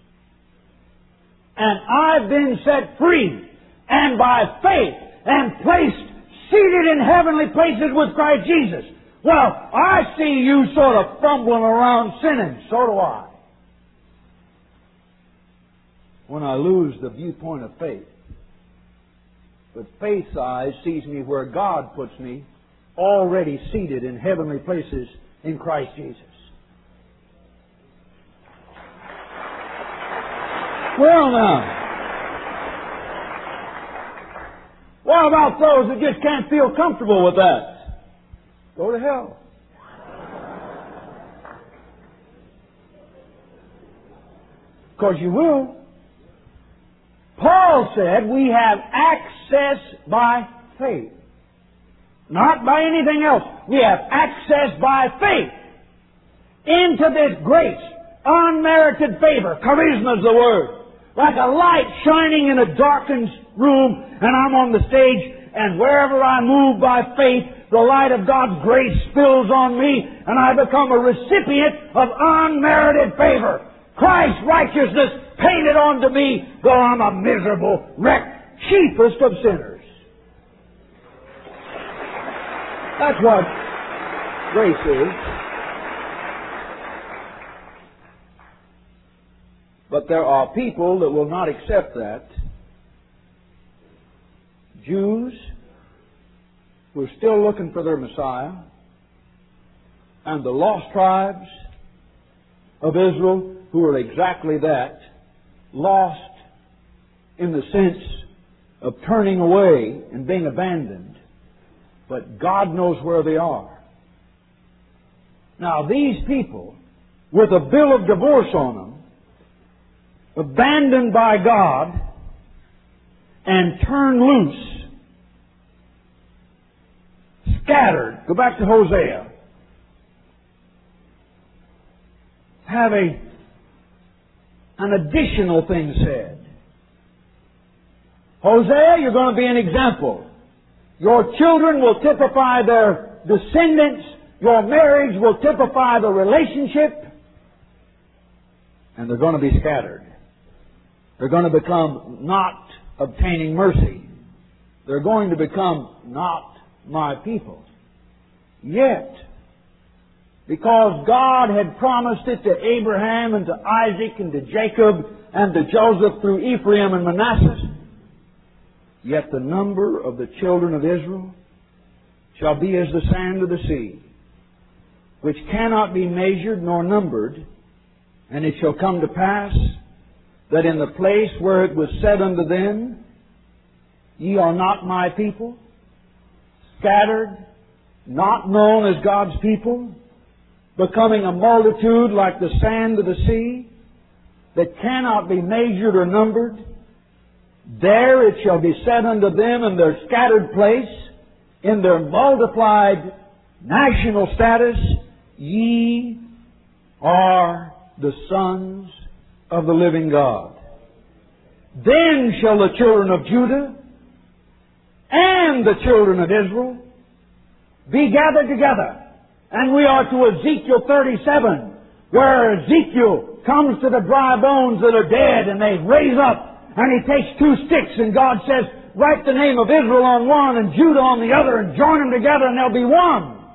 And I've been set free, and by faith, and placed, seated in heavenly places with Christ Jesus. Well, I see you sort of fumbling around sinning. So do I. When I lose the viewpoint of faith. But faith's eyes sees me where God puts me, already seated in heavenly places in Christ Jesus. Well now, What about those that just can't feel comfortable with that? Go to hell. Because you will. Paul said we have access by faith. Not by anything else. We have access by faith into this grace, unmerited favor. Charisma is the word. Like a light shining in a darkened room, and I'm on the stage, and wherever I move by faith, the light of God's grace spills on me, and I become a recipient of unmerited favor. Christ's righteousness painted onto me, though I'm a miserable wreck, chiefest of sinners. That's what grace is. But there are people that will not accept that. Jews who are still looking for their Messiah, and the lost tribes of Israel who are exactly that, lost in the sense of turning away and being abandoned. But God knows where they are. Now these people, with a bill of divorce on them, abandoned by God, and turned loose, scattered. Go back to Hosea. Have an additional thing said. Hosea, you're going to be an example. Your children will typify their descendants. Your marriage will typify the relationship. And they're going to be scattered. They're going to become not obtaining mercy. They're going to become not my people. Yet, because God had promised it to Abraham and to Isaac and to Jacob and to Joseph through Ephraim and Manasseh, yet the number of the children of Israel shall be as the sand of the sea, which cannot be measured nor numbered. And it shall come to pass that in the place where it was said unto them, Ye are not my people, scattered, not known as God's people, becoming a multitude like the sand of the sea, that cannot be measured or numbered, there it shall be said unto them in their scattered place, in their multiplied national status, Ye are the sons of the living God. Then shall the children of Judah and the children of Israel be gathered together. And we are to Ezekiel 37, where Ezekiel comes to the dry bones that are dead, and they raise up, and he takes two sticks, and God says, write the name of Israel on one and Judah on the other, and join them together, and they'll be one.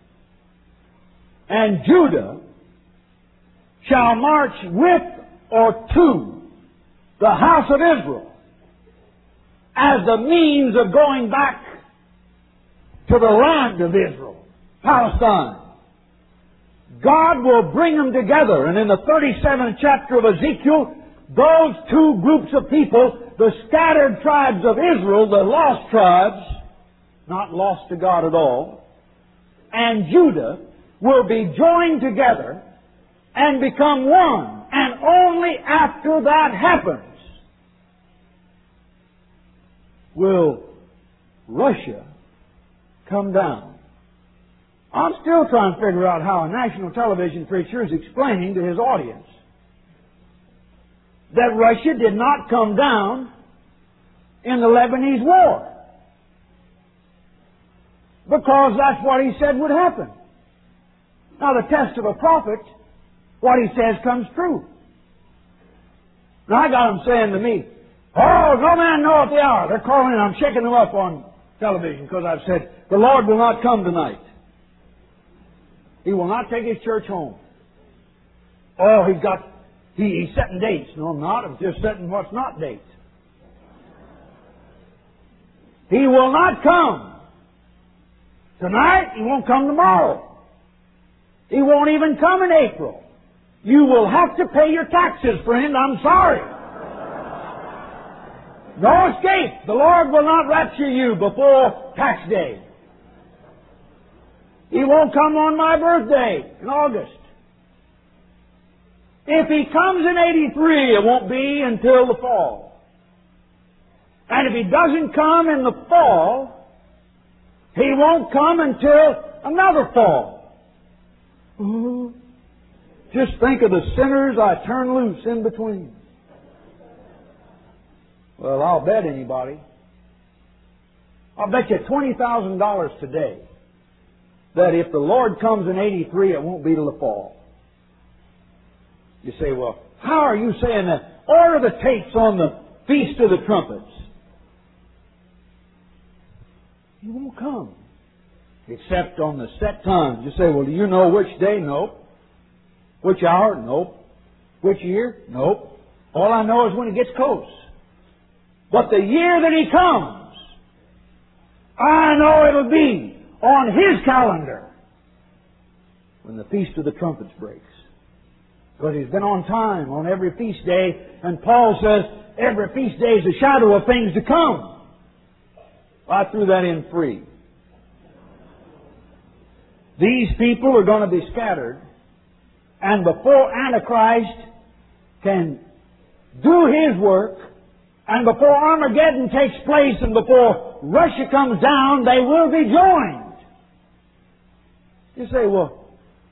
And Judah shall march with or to the house of Israel as the means of going back to the land of Israel, Palestine. God will bring them together. And in the 37th chapter of Ezekiel, those two groups of people, the scattered tribes of Israel, the lost tribes, not lost to God at all, and Judah will be joined together and become one. And only after that happens will Russia come down. I'm still trying to figure out how a national television preacher is explaining to his audience that Russia did not come down in the Lebanese war. Because that's what he said would happen. Now, the test of a prophet, what he says comes true. Now, I got them saying to me, oh, no man knoweth the hour. They're calling in. I'm checking them up on television because I've said, the Lord will not come tonight. He will not take His church home. Oh, he's setting dates. No, I'm not. I'm just setting what's not dates. He will not come tonight. He won't come tomorrow. He won't even come in April. You will have to pay your taxes, friend. I'm sorry. No escape. The Lord will not rapture you before tax day. He won't come on my birthday in August. If He comes in 83, it won't be until the fall. And if He doesn't come in the fall, He won't come until another fall. Ooh. Just think of the sinners I turn loose in between. Well, I'll bet anybody. I'll bet you $20,000 today that if the Lord comes in 83, it won't be till the fall. You say, well, how are you saying that? Order the tapes on the Feast of the Trumpets. He won't come. Except on the set times. You say, well, do you know which day? Nope. Which hour? Nope. Which year? Nope. All I know is when it gets close. But the year that He comes, I know it'll be on His calendar when the Feast of the Trumpets breaks. Because He's been on time on every feast day, and Paul says every feast day is a shadow of things to come. I threw that in free. These people are going to be scattered, and before Antichrist can do his work, and before Armageddon takes place, and before Russia comes down, they will be joined. You say, well,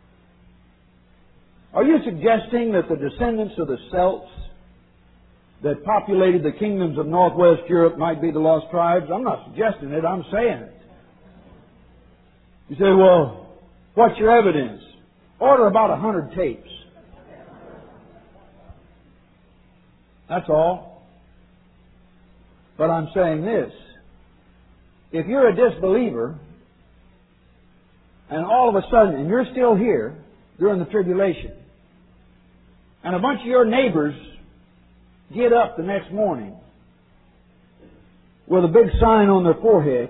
are you suggesting that the descendants of the Celts that populated the kingdoms of northwest Europe might be the lost tribes? I'm not suggesting it, I'm saying it. You say, well, what's your evidence? Order about 100 tapes. That's all. But I'm saying this. If you're a disbeliever, and all of a sudden, and you're still here during the tribulation, and a bunch of your neighbors get up the next morning with a big sign on their forehead,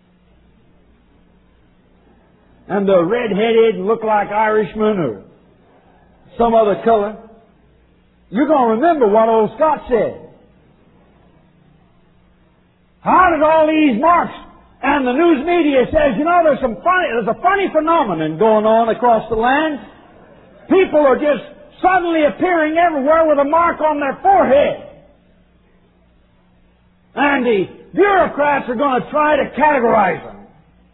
and they're red-headed and look like Irishmen or some other color, you're going to remember what old Scott said. How did all these marks? And the news media says, you know, there's a funny phenomenon going on across the land. People are just suddenly appearing everywhere with a mark on their forehead. And the bureaucrats are going to try to categorize them.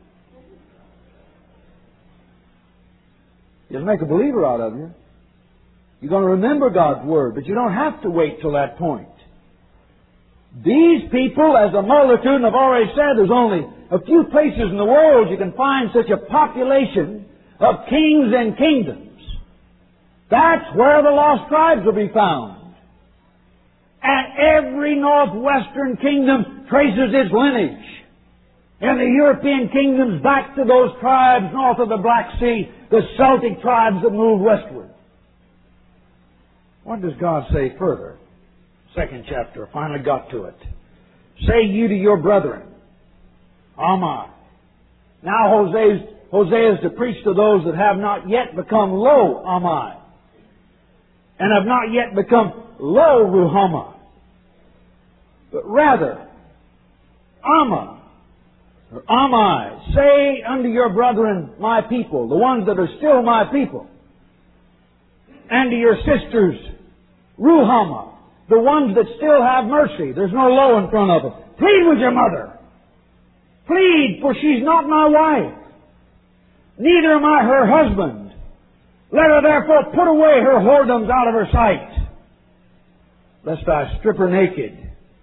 It'll make a believer out of you. You're going to remember God's Word, but you don't have to wait till that point. These people, as a multitude, and I've already said, there's only a few places in the world you can find such a population of kings and kingdoms. That's where the lost tribes will be found. And every northwestern kingdom traces its lineage. And the European kingdoms back to those tribes north of the Black Sea, the Celtic tribes that moved westward. What does God say further? Second chapter, finally got to it. Say you to your brethren, Amen. Now Hosea is to preach to those that have not yet become low, Amen. And have not yet become low, Ruhama. But rather, Amen. Or Amai, say unto your brethren, my people, the ones that are still my people, and to your sisters, Ruhama, the ones that still have mercy. There's no low in front of them. Plead with your mother. Plead, for she's not my wife. Neither am I her husband. Let her therefore put away her whoredoms out of her sight, lest I strip her naked.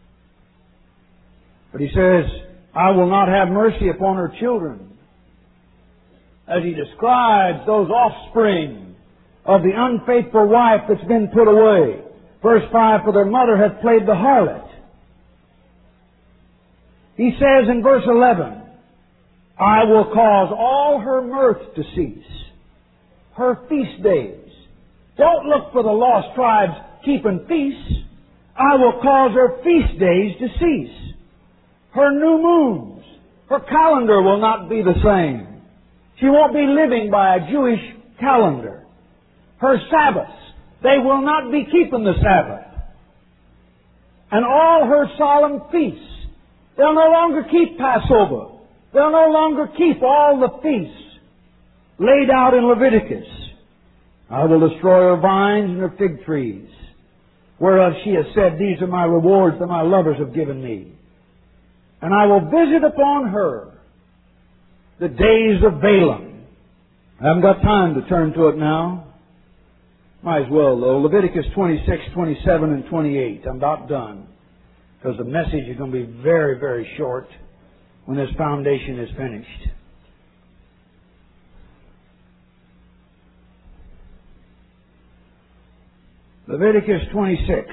But he says, I will not have mercy upon her children. As he describes those offspring of the unfaithful wife that's been put away. Verse 5, for their mother hath played the harlot. He says in verse 11, I will cause all her mirth to cease, her feast days. Don't look for the lost tribes keeping feasts. I will cause her feast days to cease. Her new moons, her calendar will not be the same. She won't be living by a Jewish calendar. Her Sabbaths, they will not be keeping the Sabbath. and all her solemn feasts. They'll no longer keep Passover. They'll no longer keep all the feasts laid out in Leviticus. I will destroy her vines and her fig trees, whereof she has said, These are my rewards that my lovers have given me. And I will visit upon her the days of Balaam. I haven't got time to turn to it now. Might as well, though. Leviticus 26, 27, and 28. I'm about done, because the message is going to be very, very short when this foundation is finished. Leviticus 26,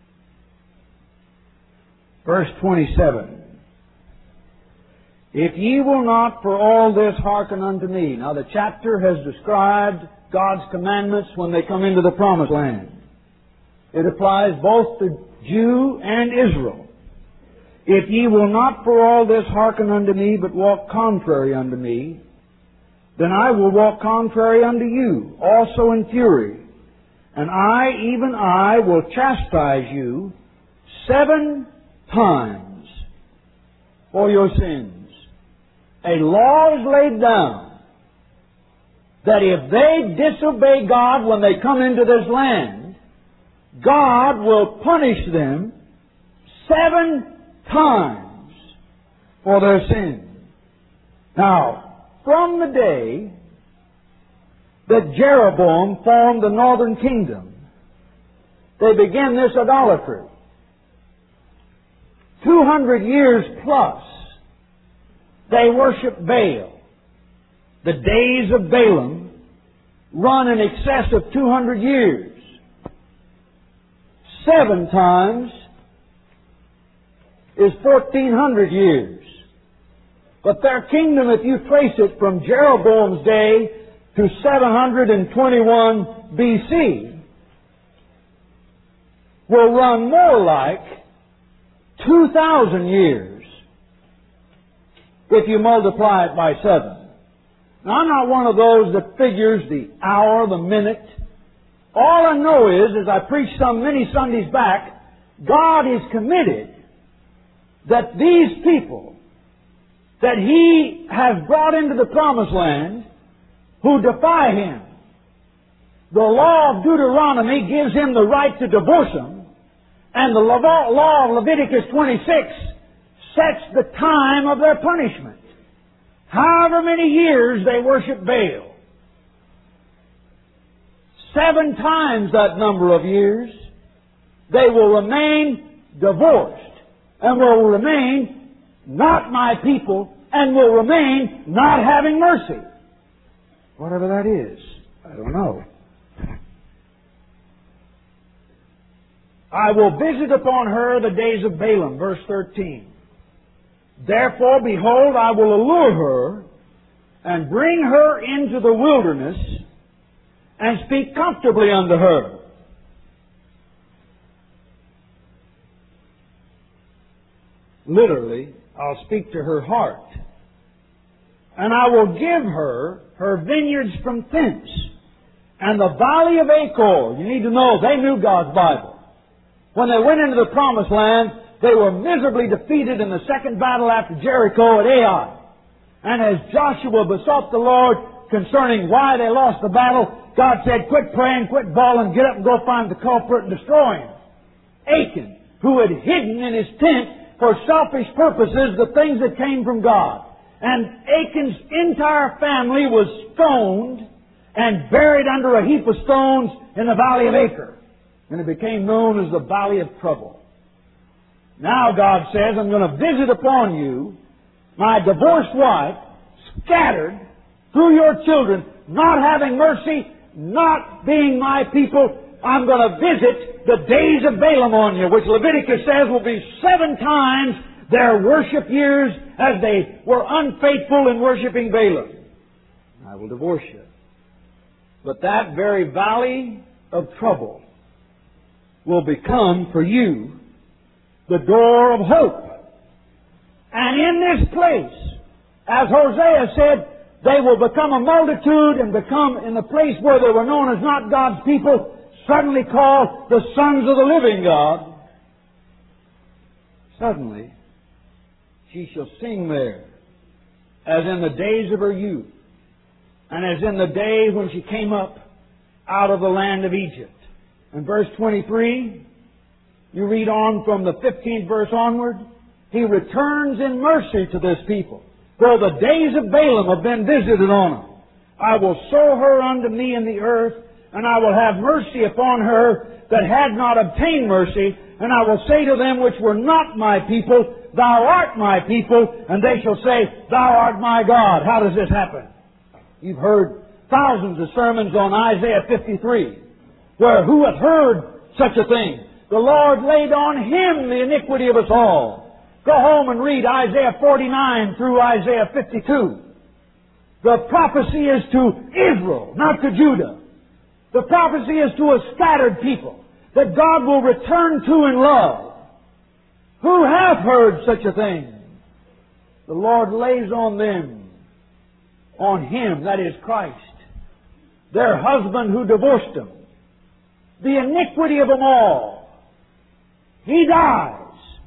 verse 27. If ye will not for all this hearken unto me. Now the chapter has described God's commandments when they come into the promised land. It applies both to Jew and Israel. If ye will not for all this hearken unto me, but walk contrary unto me, then I will walk contrary unto you, also in fury. And I, even I, will chastise you 7 times for your sins. A law is laid down that if they disobey God when they come into this land, God will punish them 7 times for their sin. Now, from the day that Jeroboam formed the northern kingdom, they began this idolatry. 200 years plus, they worship Baal. The days of Balaam run in excess of 200 years. 7 times is 1,400 years. But their kingdom, if you trace it from Jeroboam's day to 721 BC, will run more like 2,000 years if you multiply it by 7. Now, I'm not one of those that figures the hour, the minute. All I know is, as I preached many Sundays back, God is committed that these people that He has brought into the promised land who defy Him, the law of Deuteronomy gives him the right to divorce them, and the law of Leviticus 26 sets the time of their punishment. However many years they worship Baal, 7 times that number of years, they will remain divorced and will remain not my people and will remain not having mercy. Whatever that is, I don't know. I will visit upon her the days of Balaam, verse 13. Therefore, behold, I will allure her and bring her into the wilderness and speak comfortably unto her. Literally, I'll speak to her heart. And I will give her her vineyards from thence, and the valley of Achor. You need to know, they knew God's Bible. When they went into the promised land, they were miserably defeated in the second battle after Jericho at Ai. And as Joshua besought the Lord concerning why they lost the battle, God said, quit praying, quit bawling, get up and go find the culprit and destroy him. Achan, who had hidden in his tent for selfish purposes the things that came from God. And Achan's entire family was stoned and buried under a heap of stones in the valley of Achor. And it became known as the Valley of Trouble. Now God says, I'm going to visit upon you my divorced wife, scattered through your children, not having mercy, not being my people. I'm going to visit the days of Balaam on you, which Leviticus says will be 7 times their worship years as they were unfaithful in worshiping Balaam. I will divorce you. But that very valley of trouble will become for you the door of hope. And in this place, as Hosea said, they will become a multitude and become, in the place where they were known as not God's people, suddenly called the sons of the living God. Suddenly, she shall sing there, as in the days of her youth, and as in the day when she came up out of the land of Egypt. In verse 23, you read on from the 15th verse onward, He returns in mercy to this people. Though the days of Balaam have been visited on them, I will sow her unto me in the earth, and I will have mercy upon her that had not obtained mercy, and I will say to them which were not my people, Thou art my people, and they shall say, Thou art my God. How does this happen? You've heard thousands of sermons on Isaiah 53, where who hath heard such a thing? The Lord laid on Him the iniquity of us all. Go home and read Isaiah 49 through Isaiah 52. The prophecy is to Israel, not to Judah. The prophecy is to a scattered people that God will return to in love. Who hath heard such a thing? The Lord lays on them, on Him, that is Christ, their husband who divorced them, the iniquity of them all. He dies.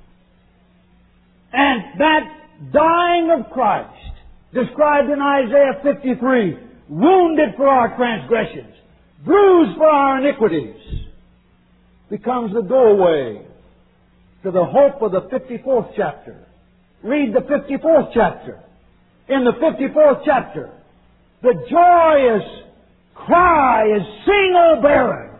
And that dying of Christ, described in Isaiah 53, wounded for our transgressions, bruised for our iniquities, becomes the doorway to the hope of the 54th chapter. Read the 54th chapter. In the 54th chapter, the joyous cry is, Sing, O barren!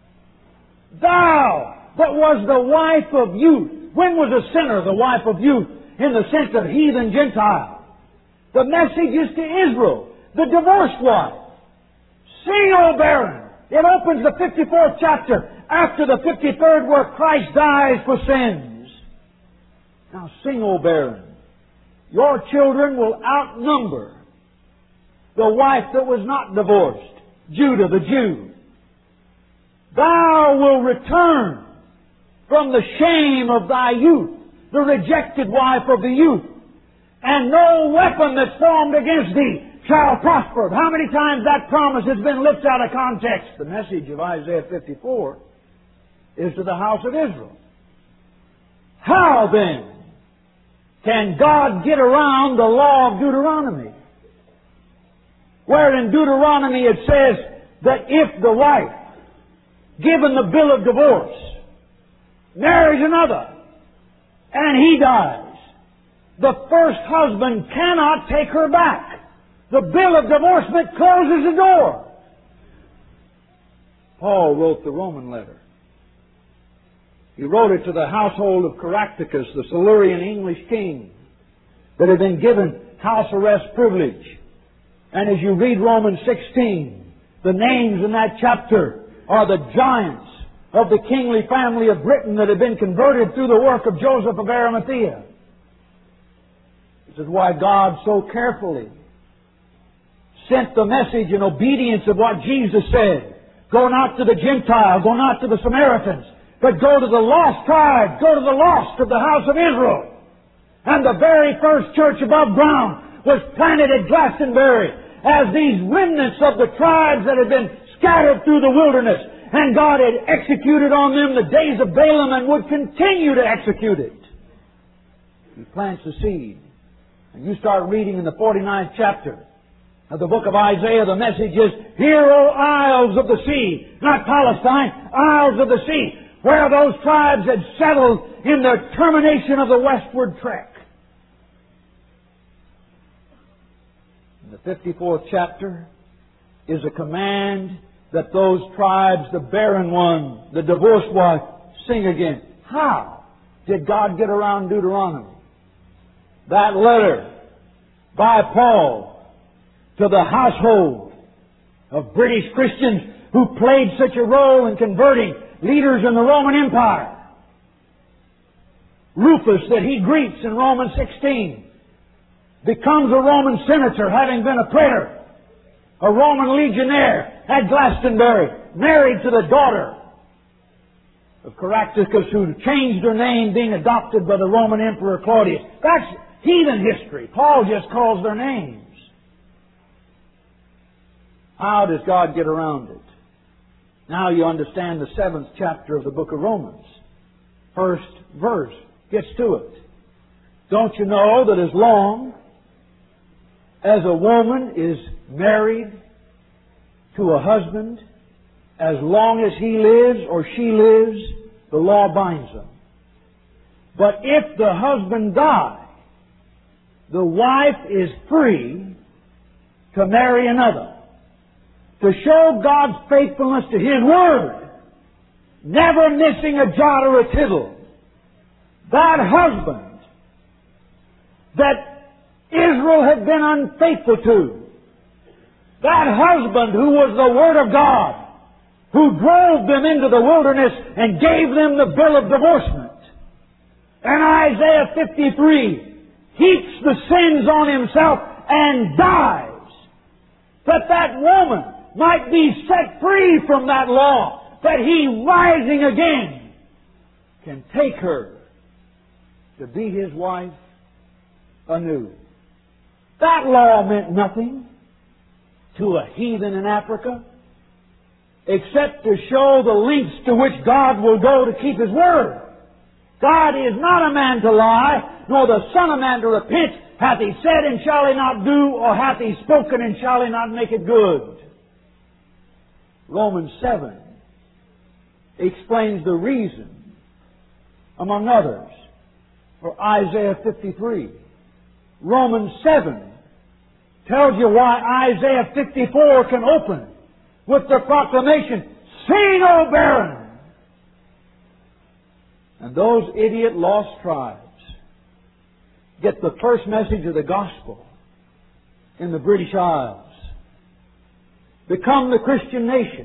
Thou that was the wife of youth. When was a sinner the wife of youth in the sense of heathen Gentile? The message is to Israel, the divorced wife. Sing, O barren! It opens the 54th chapter after the 53rd where Christ dies for sins. Now sing, O barren. Your children will outnumber the wife that was not divorced, Judah the Jew. Thou will return from the shame of thy youth, the rejected wife of the youth, and no weapon that's formed against thee shall prosper. How many times that promise has been lifted out of context? The message of Isaiah 54 is to the house of Israel. How then can God get around the law of Deuteronomy? Where in Deuteronomy it says that if the wife, given the bill of divorce, marries another, and he dies, the first husband cannot take her back. The bill of divorcement closes the door. Paul wrote the Roman letter. He wrote it to the household of Caractacus, the Silurian English king, that had been given house arrest privilege. And as you read Romans 16, the names in that chapter are the giants of the kingly family of Britain that had been converted through the work of Joseph of Arimathea. This is why God so carefully sent the message in obedience of what Jesus said. Go not to the Gentiles, go not to the Samaritans, but go to the lost tribes, go to the lost of the house of Israel. And the very first church above ground was planted at Glastonbury as these remnants of the tribes that had been scattered through the wilderness. And God had executed on them the days of Balaam and would continue to execute it. He plants the seed. And you start reading in the 49th chapter of the book of Isaiah, the message is, Hear, O isles of the sea, not Palestine, isles of the sea, where those tribes had settled in their termination of the westward trek. In the 54th chapter is a command that those tribes, the barren one, the divorced wife, sing again. How did God get around Deuteronomy? That letter by Paul to the household of British Christians who played such a role in converting leaders in the Roman Empire. Rufus, that he greets in Romans 16, becomes a Roman senator, having been a praetor, a Roman legionnaire at Glastonbury, married to the daughter of Caractacus, who changed her name, being adopted by the Roman Emperor Claudius. That's heathen history. Paul just calls their names. How does God get around it? Now you understand the 7th chapter of the book of Romans. First verse. gets to it. Don't you know that as long as a woman is married to a husband, as long as he lives or she lives, the law binds them. But if the husband dies, the wife is free to marry another. To show God's faithfulness to His Word, never missing a jot or a tittle. That husband that Israel had been unfaithful to, that husband who was the Word of God, who drove them into the wilderness and gave them the bill of divorcement. And Isaiah 53 heaps the sins on himself and dies, that woman might be set free from that law, that He, rising again, can take her to be His wife anew. That law meant nothing to a heathen in Africa, except to show the lengths to which God will go to keep His Word. God is not a man to lie, nor the Son of Man to repent. Hath He said, and shall He not do? Or hath He spoken, and shall He not make it good? Romans 7 explains the reason, among others, for Isaiah 53. Romans 7 tells you why Isaiah 54 can open with the proclamation, "Sing, O barren!" And those idiot lost tribes get the first message of the gospel in the British Isles, become the Christian nation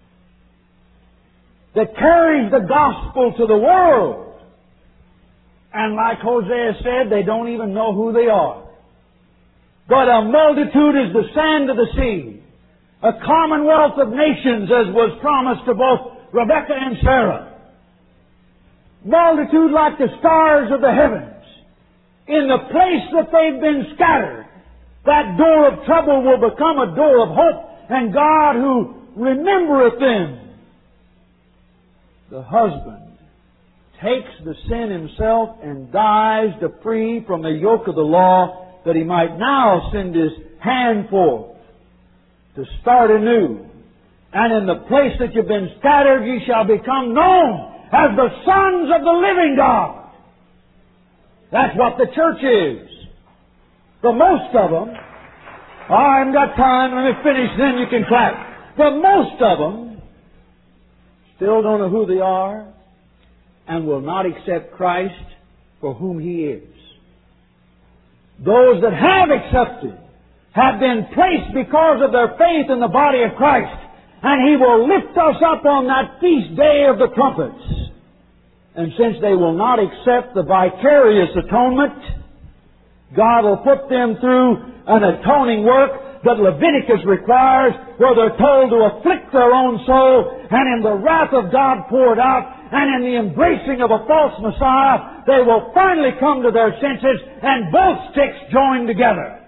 that carries the gospel to the world. And like Hosea said, they don't even know who they are. But a multitude is the sand of the sea, a commonwealth of nations, as was promised to both Rebekah and Sarah. Multitude like the stars of the heavens. In the place that they've been scattered, that door of trouble will become a door of hope, and God who remembereth them. The husband takes the sin himself and dies to free from the yoke of the law, that he might now send his hand forth to start anew. And in the place that you've been scattered, ye shall become known as the sons of the living God. That's what the church is. The most of them, I haven't got time, let me finish, then you can clap. The most of them still don't know who they are and will not accept Christ for whom He is. Those that have accepted have been placed because of their faith in the body of Christ, and He will lift us up on that feast day of the trumpets. And since they will not accept the vicarious atonement, God will put them through an atoning work that Leviticus requires, where they're told to afflict their own soul, and in the wrath of God poured out, and in the embracing of a false Messiah, they will finally come to their senses, and both sticks joined together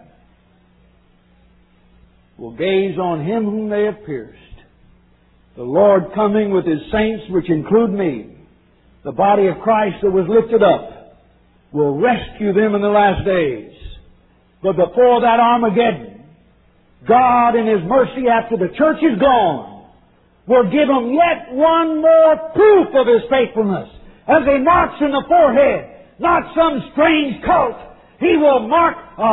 will gaze on Him whom they have pierced. The Lord coming with His saints, which include me, the body of Christ that was lifted up, will rescue them in the last days. But before that Armageddon, God in His mercy, after the church is gone, will give them yet one more proof of His faithfulness. As He marks in the forehead, not some strange cult. He will mark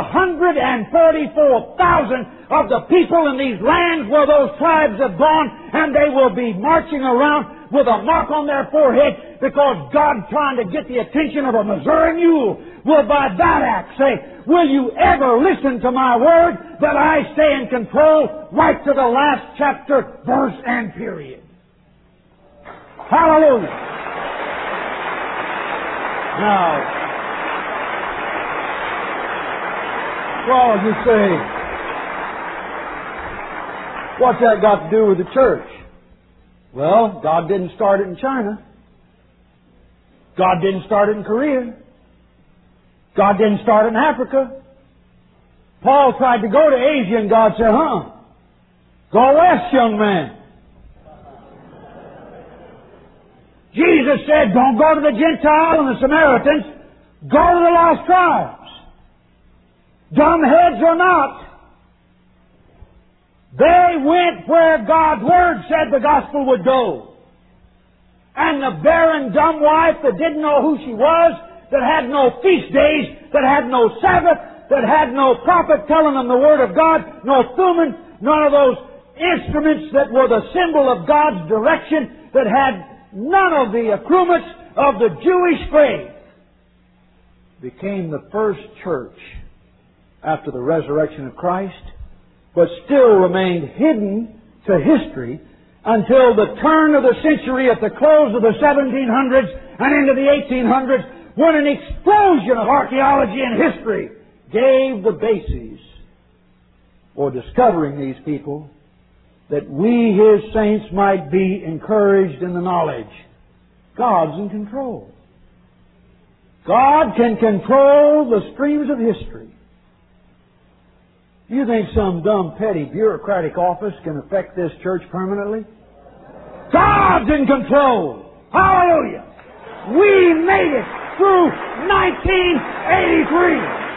144,000 of the people in these lands where those tribes have gone, and they will be marching around with a mark on their forehead, because God, trying to get the attention of a Missouri mule, will by that act say, "Will you ever listen to my word, that I stay in control right to the last chapter, verse, and period?" Hallelujah! Now, well, you say, what's that got to do with the church? Well, God didn't start it in China. God didn't start it in Korea. God didn't start it in Africa. Paul tried to go to Asia, and God said, go west, young man. Jesus said, don't go to the Gentile and the Samaritans, Go to the lost tribes. Dumbheads or not, they went where God's Word said the gospel would go. And the barren, dumb wife that didn't know who she was, that had no feast days, that had no Sabbath, that had no prophet telling them the Word of God, no Thummim, none of those instruments that were the symbol of God's direction, that had none of the accoutrements of the Jewish faith, became the first church after the resurrection of Christ, but still remained hidden to history until the turn of the century at the close of the 1700s and into the 1800s, when an explosion of archaeology and history gave the basis for discovering these people, that we, His saints, might be encouraged in the knowledge God's in control. God can control the streams of history. You think some dumb, petty, bureaucratic office can affect this church permanently? God's in control! Hallelujah! We made it through 1983!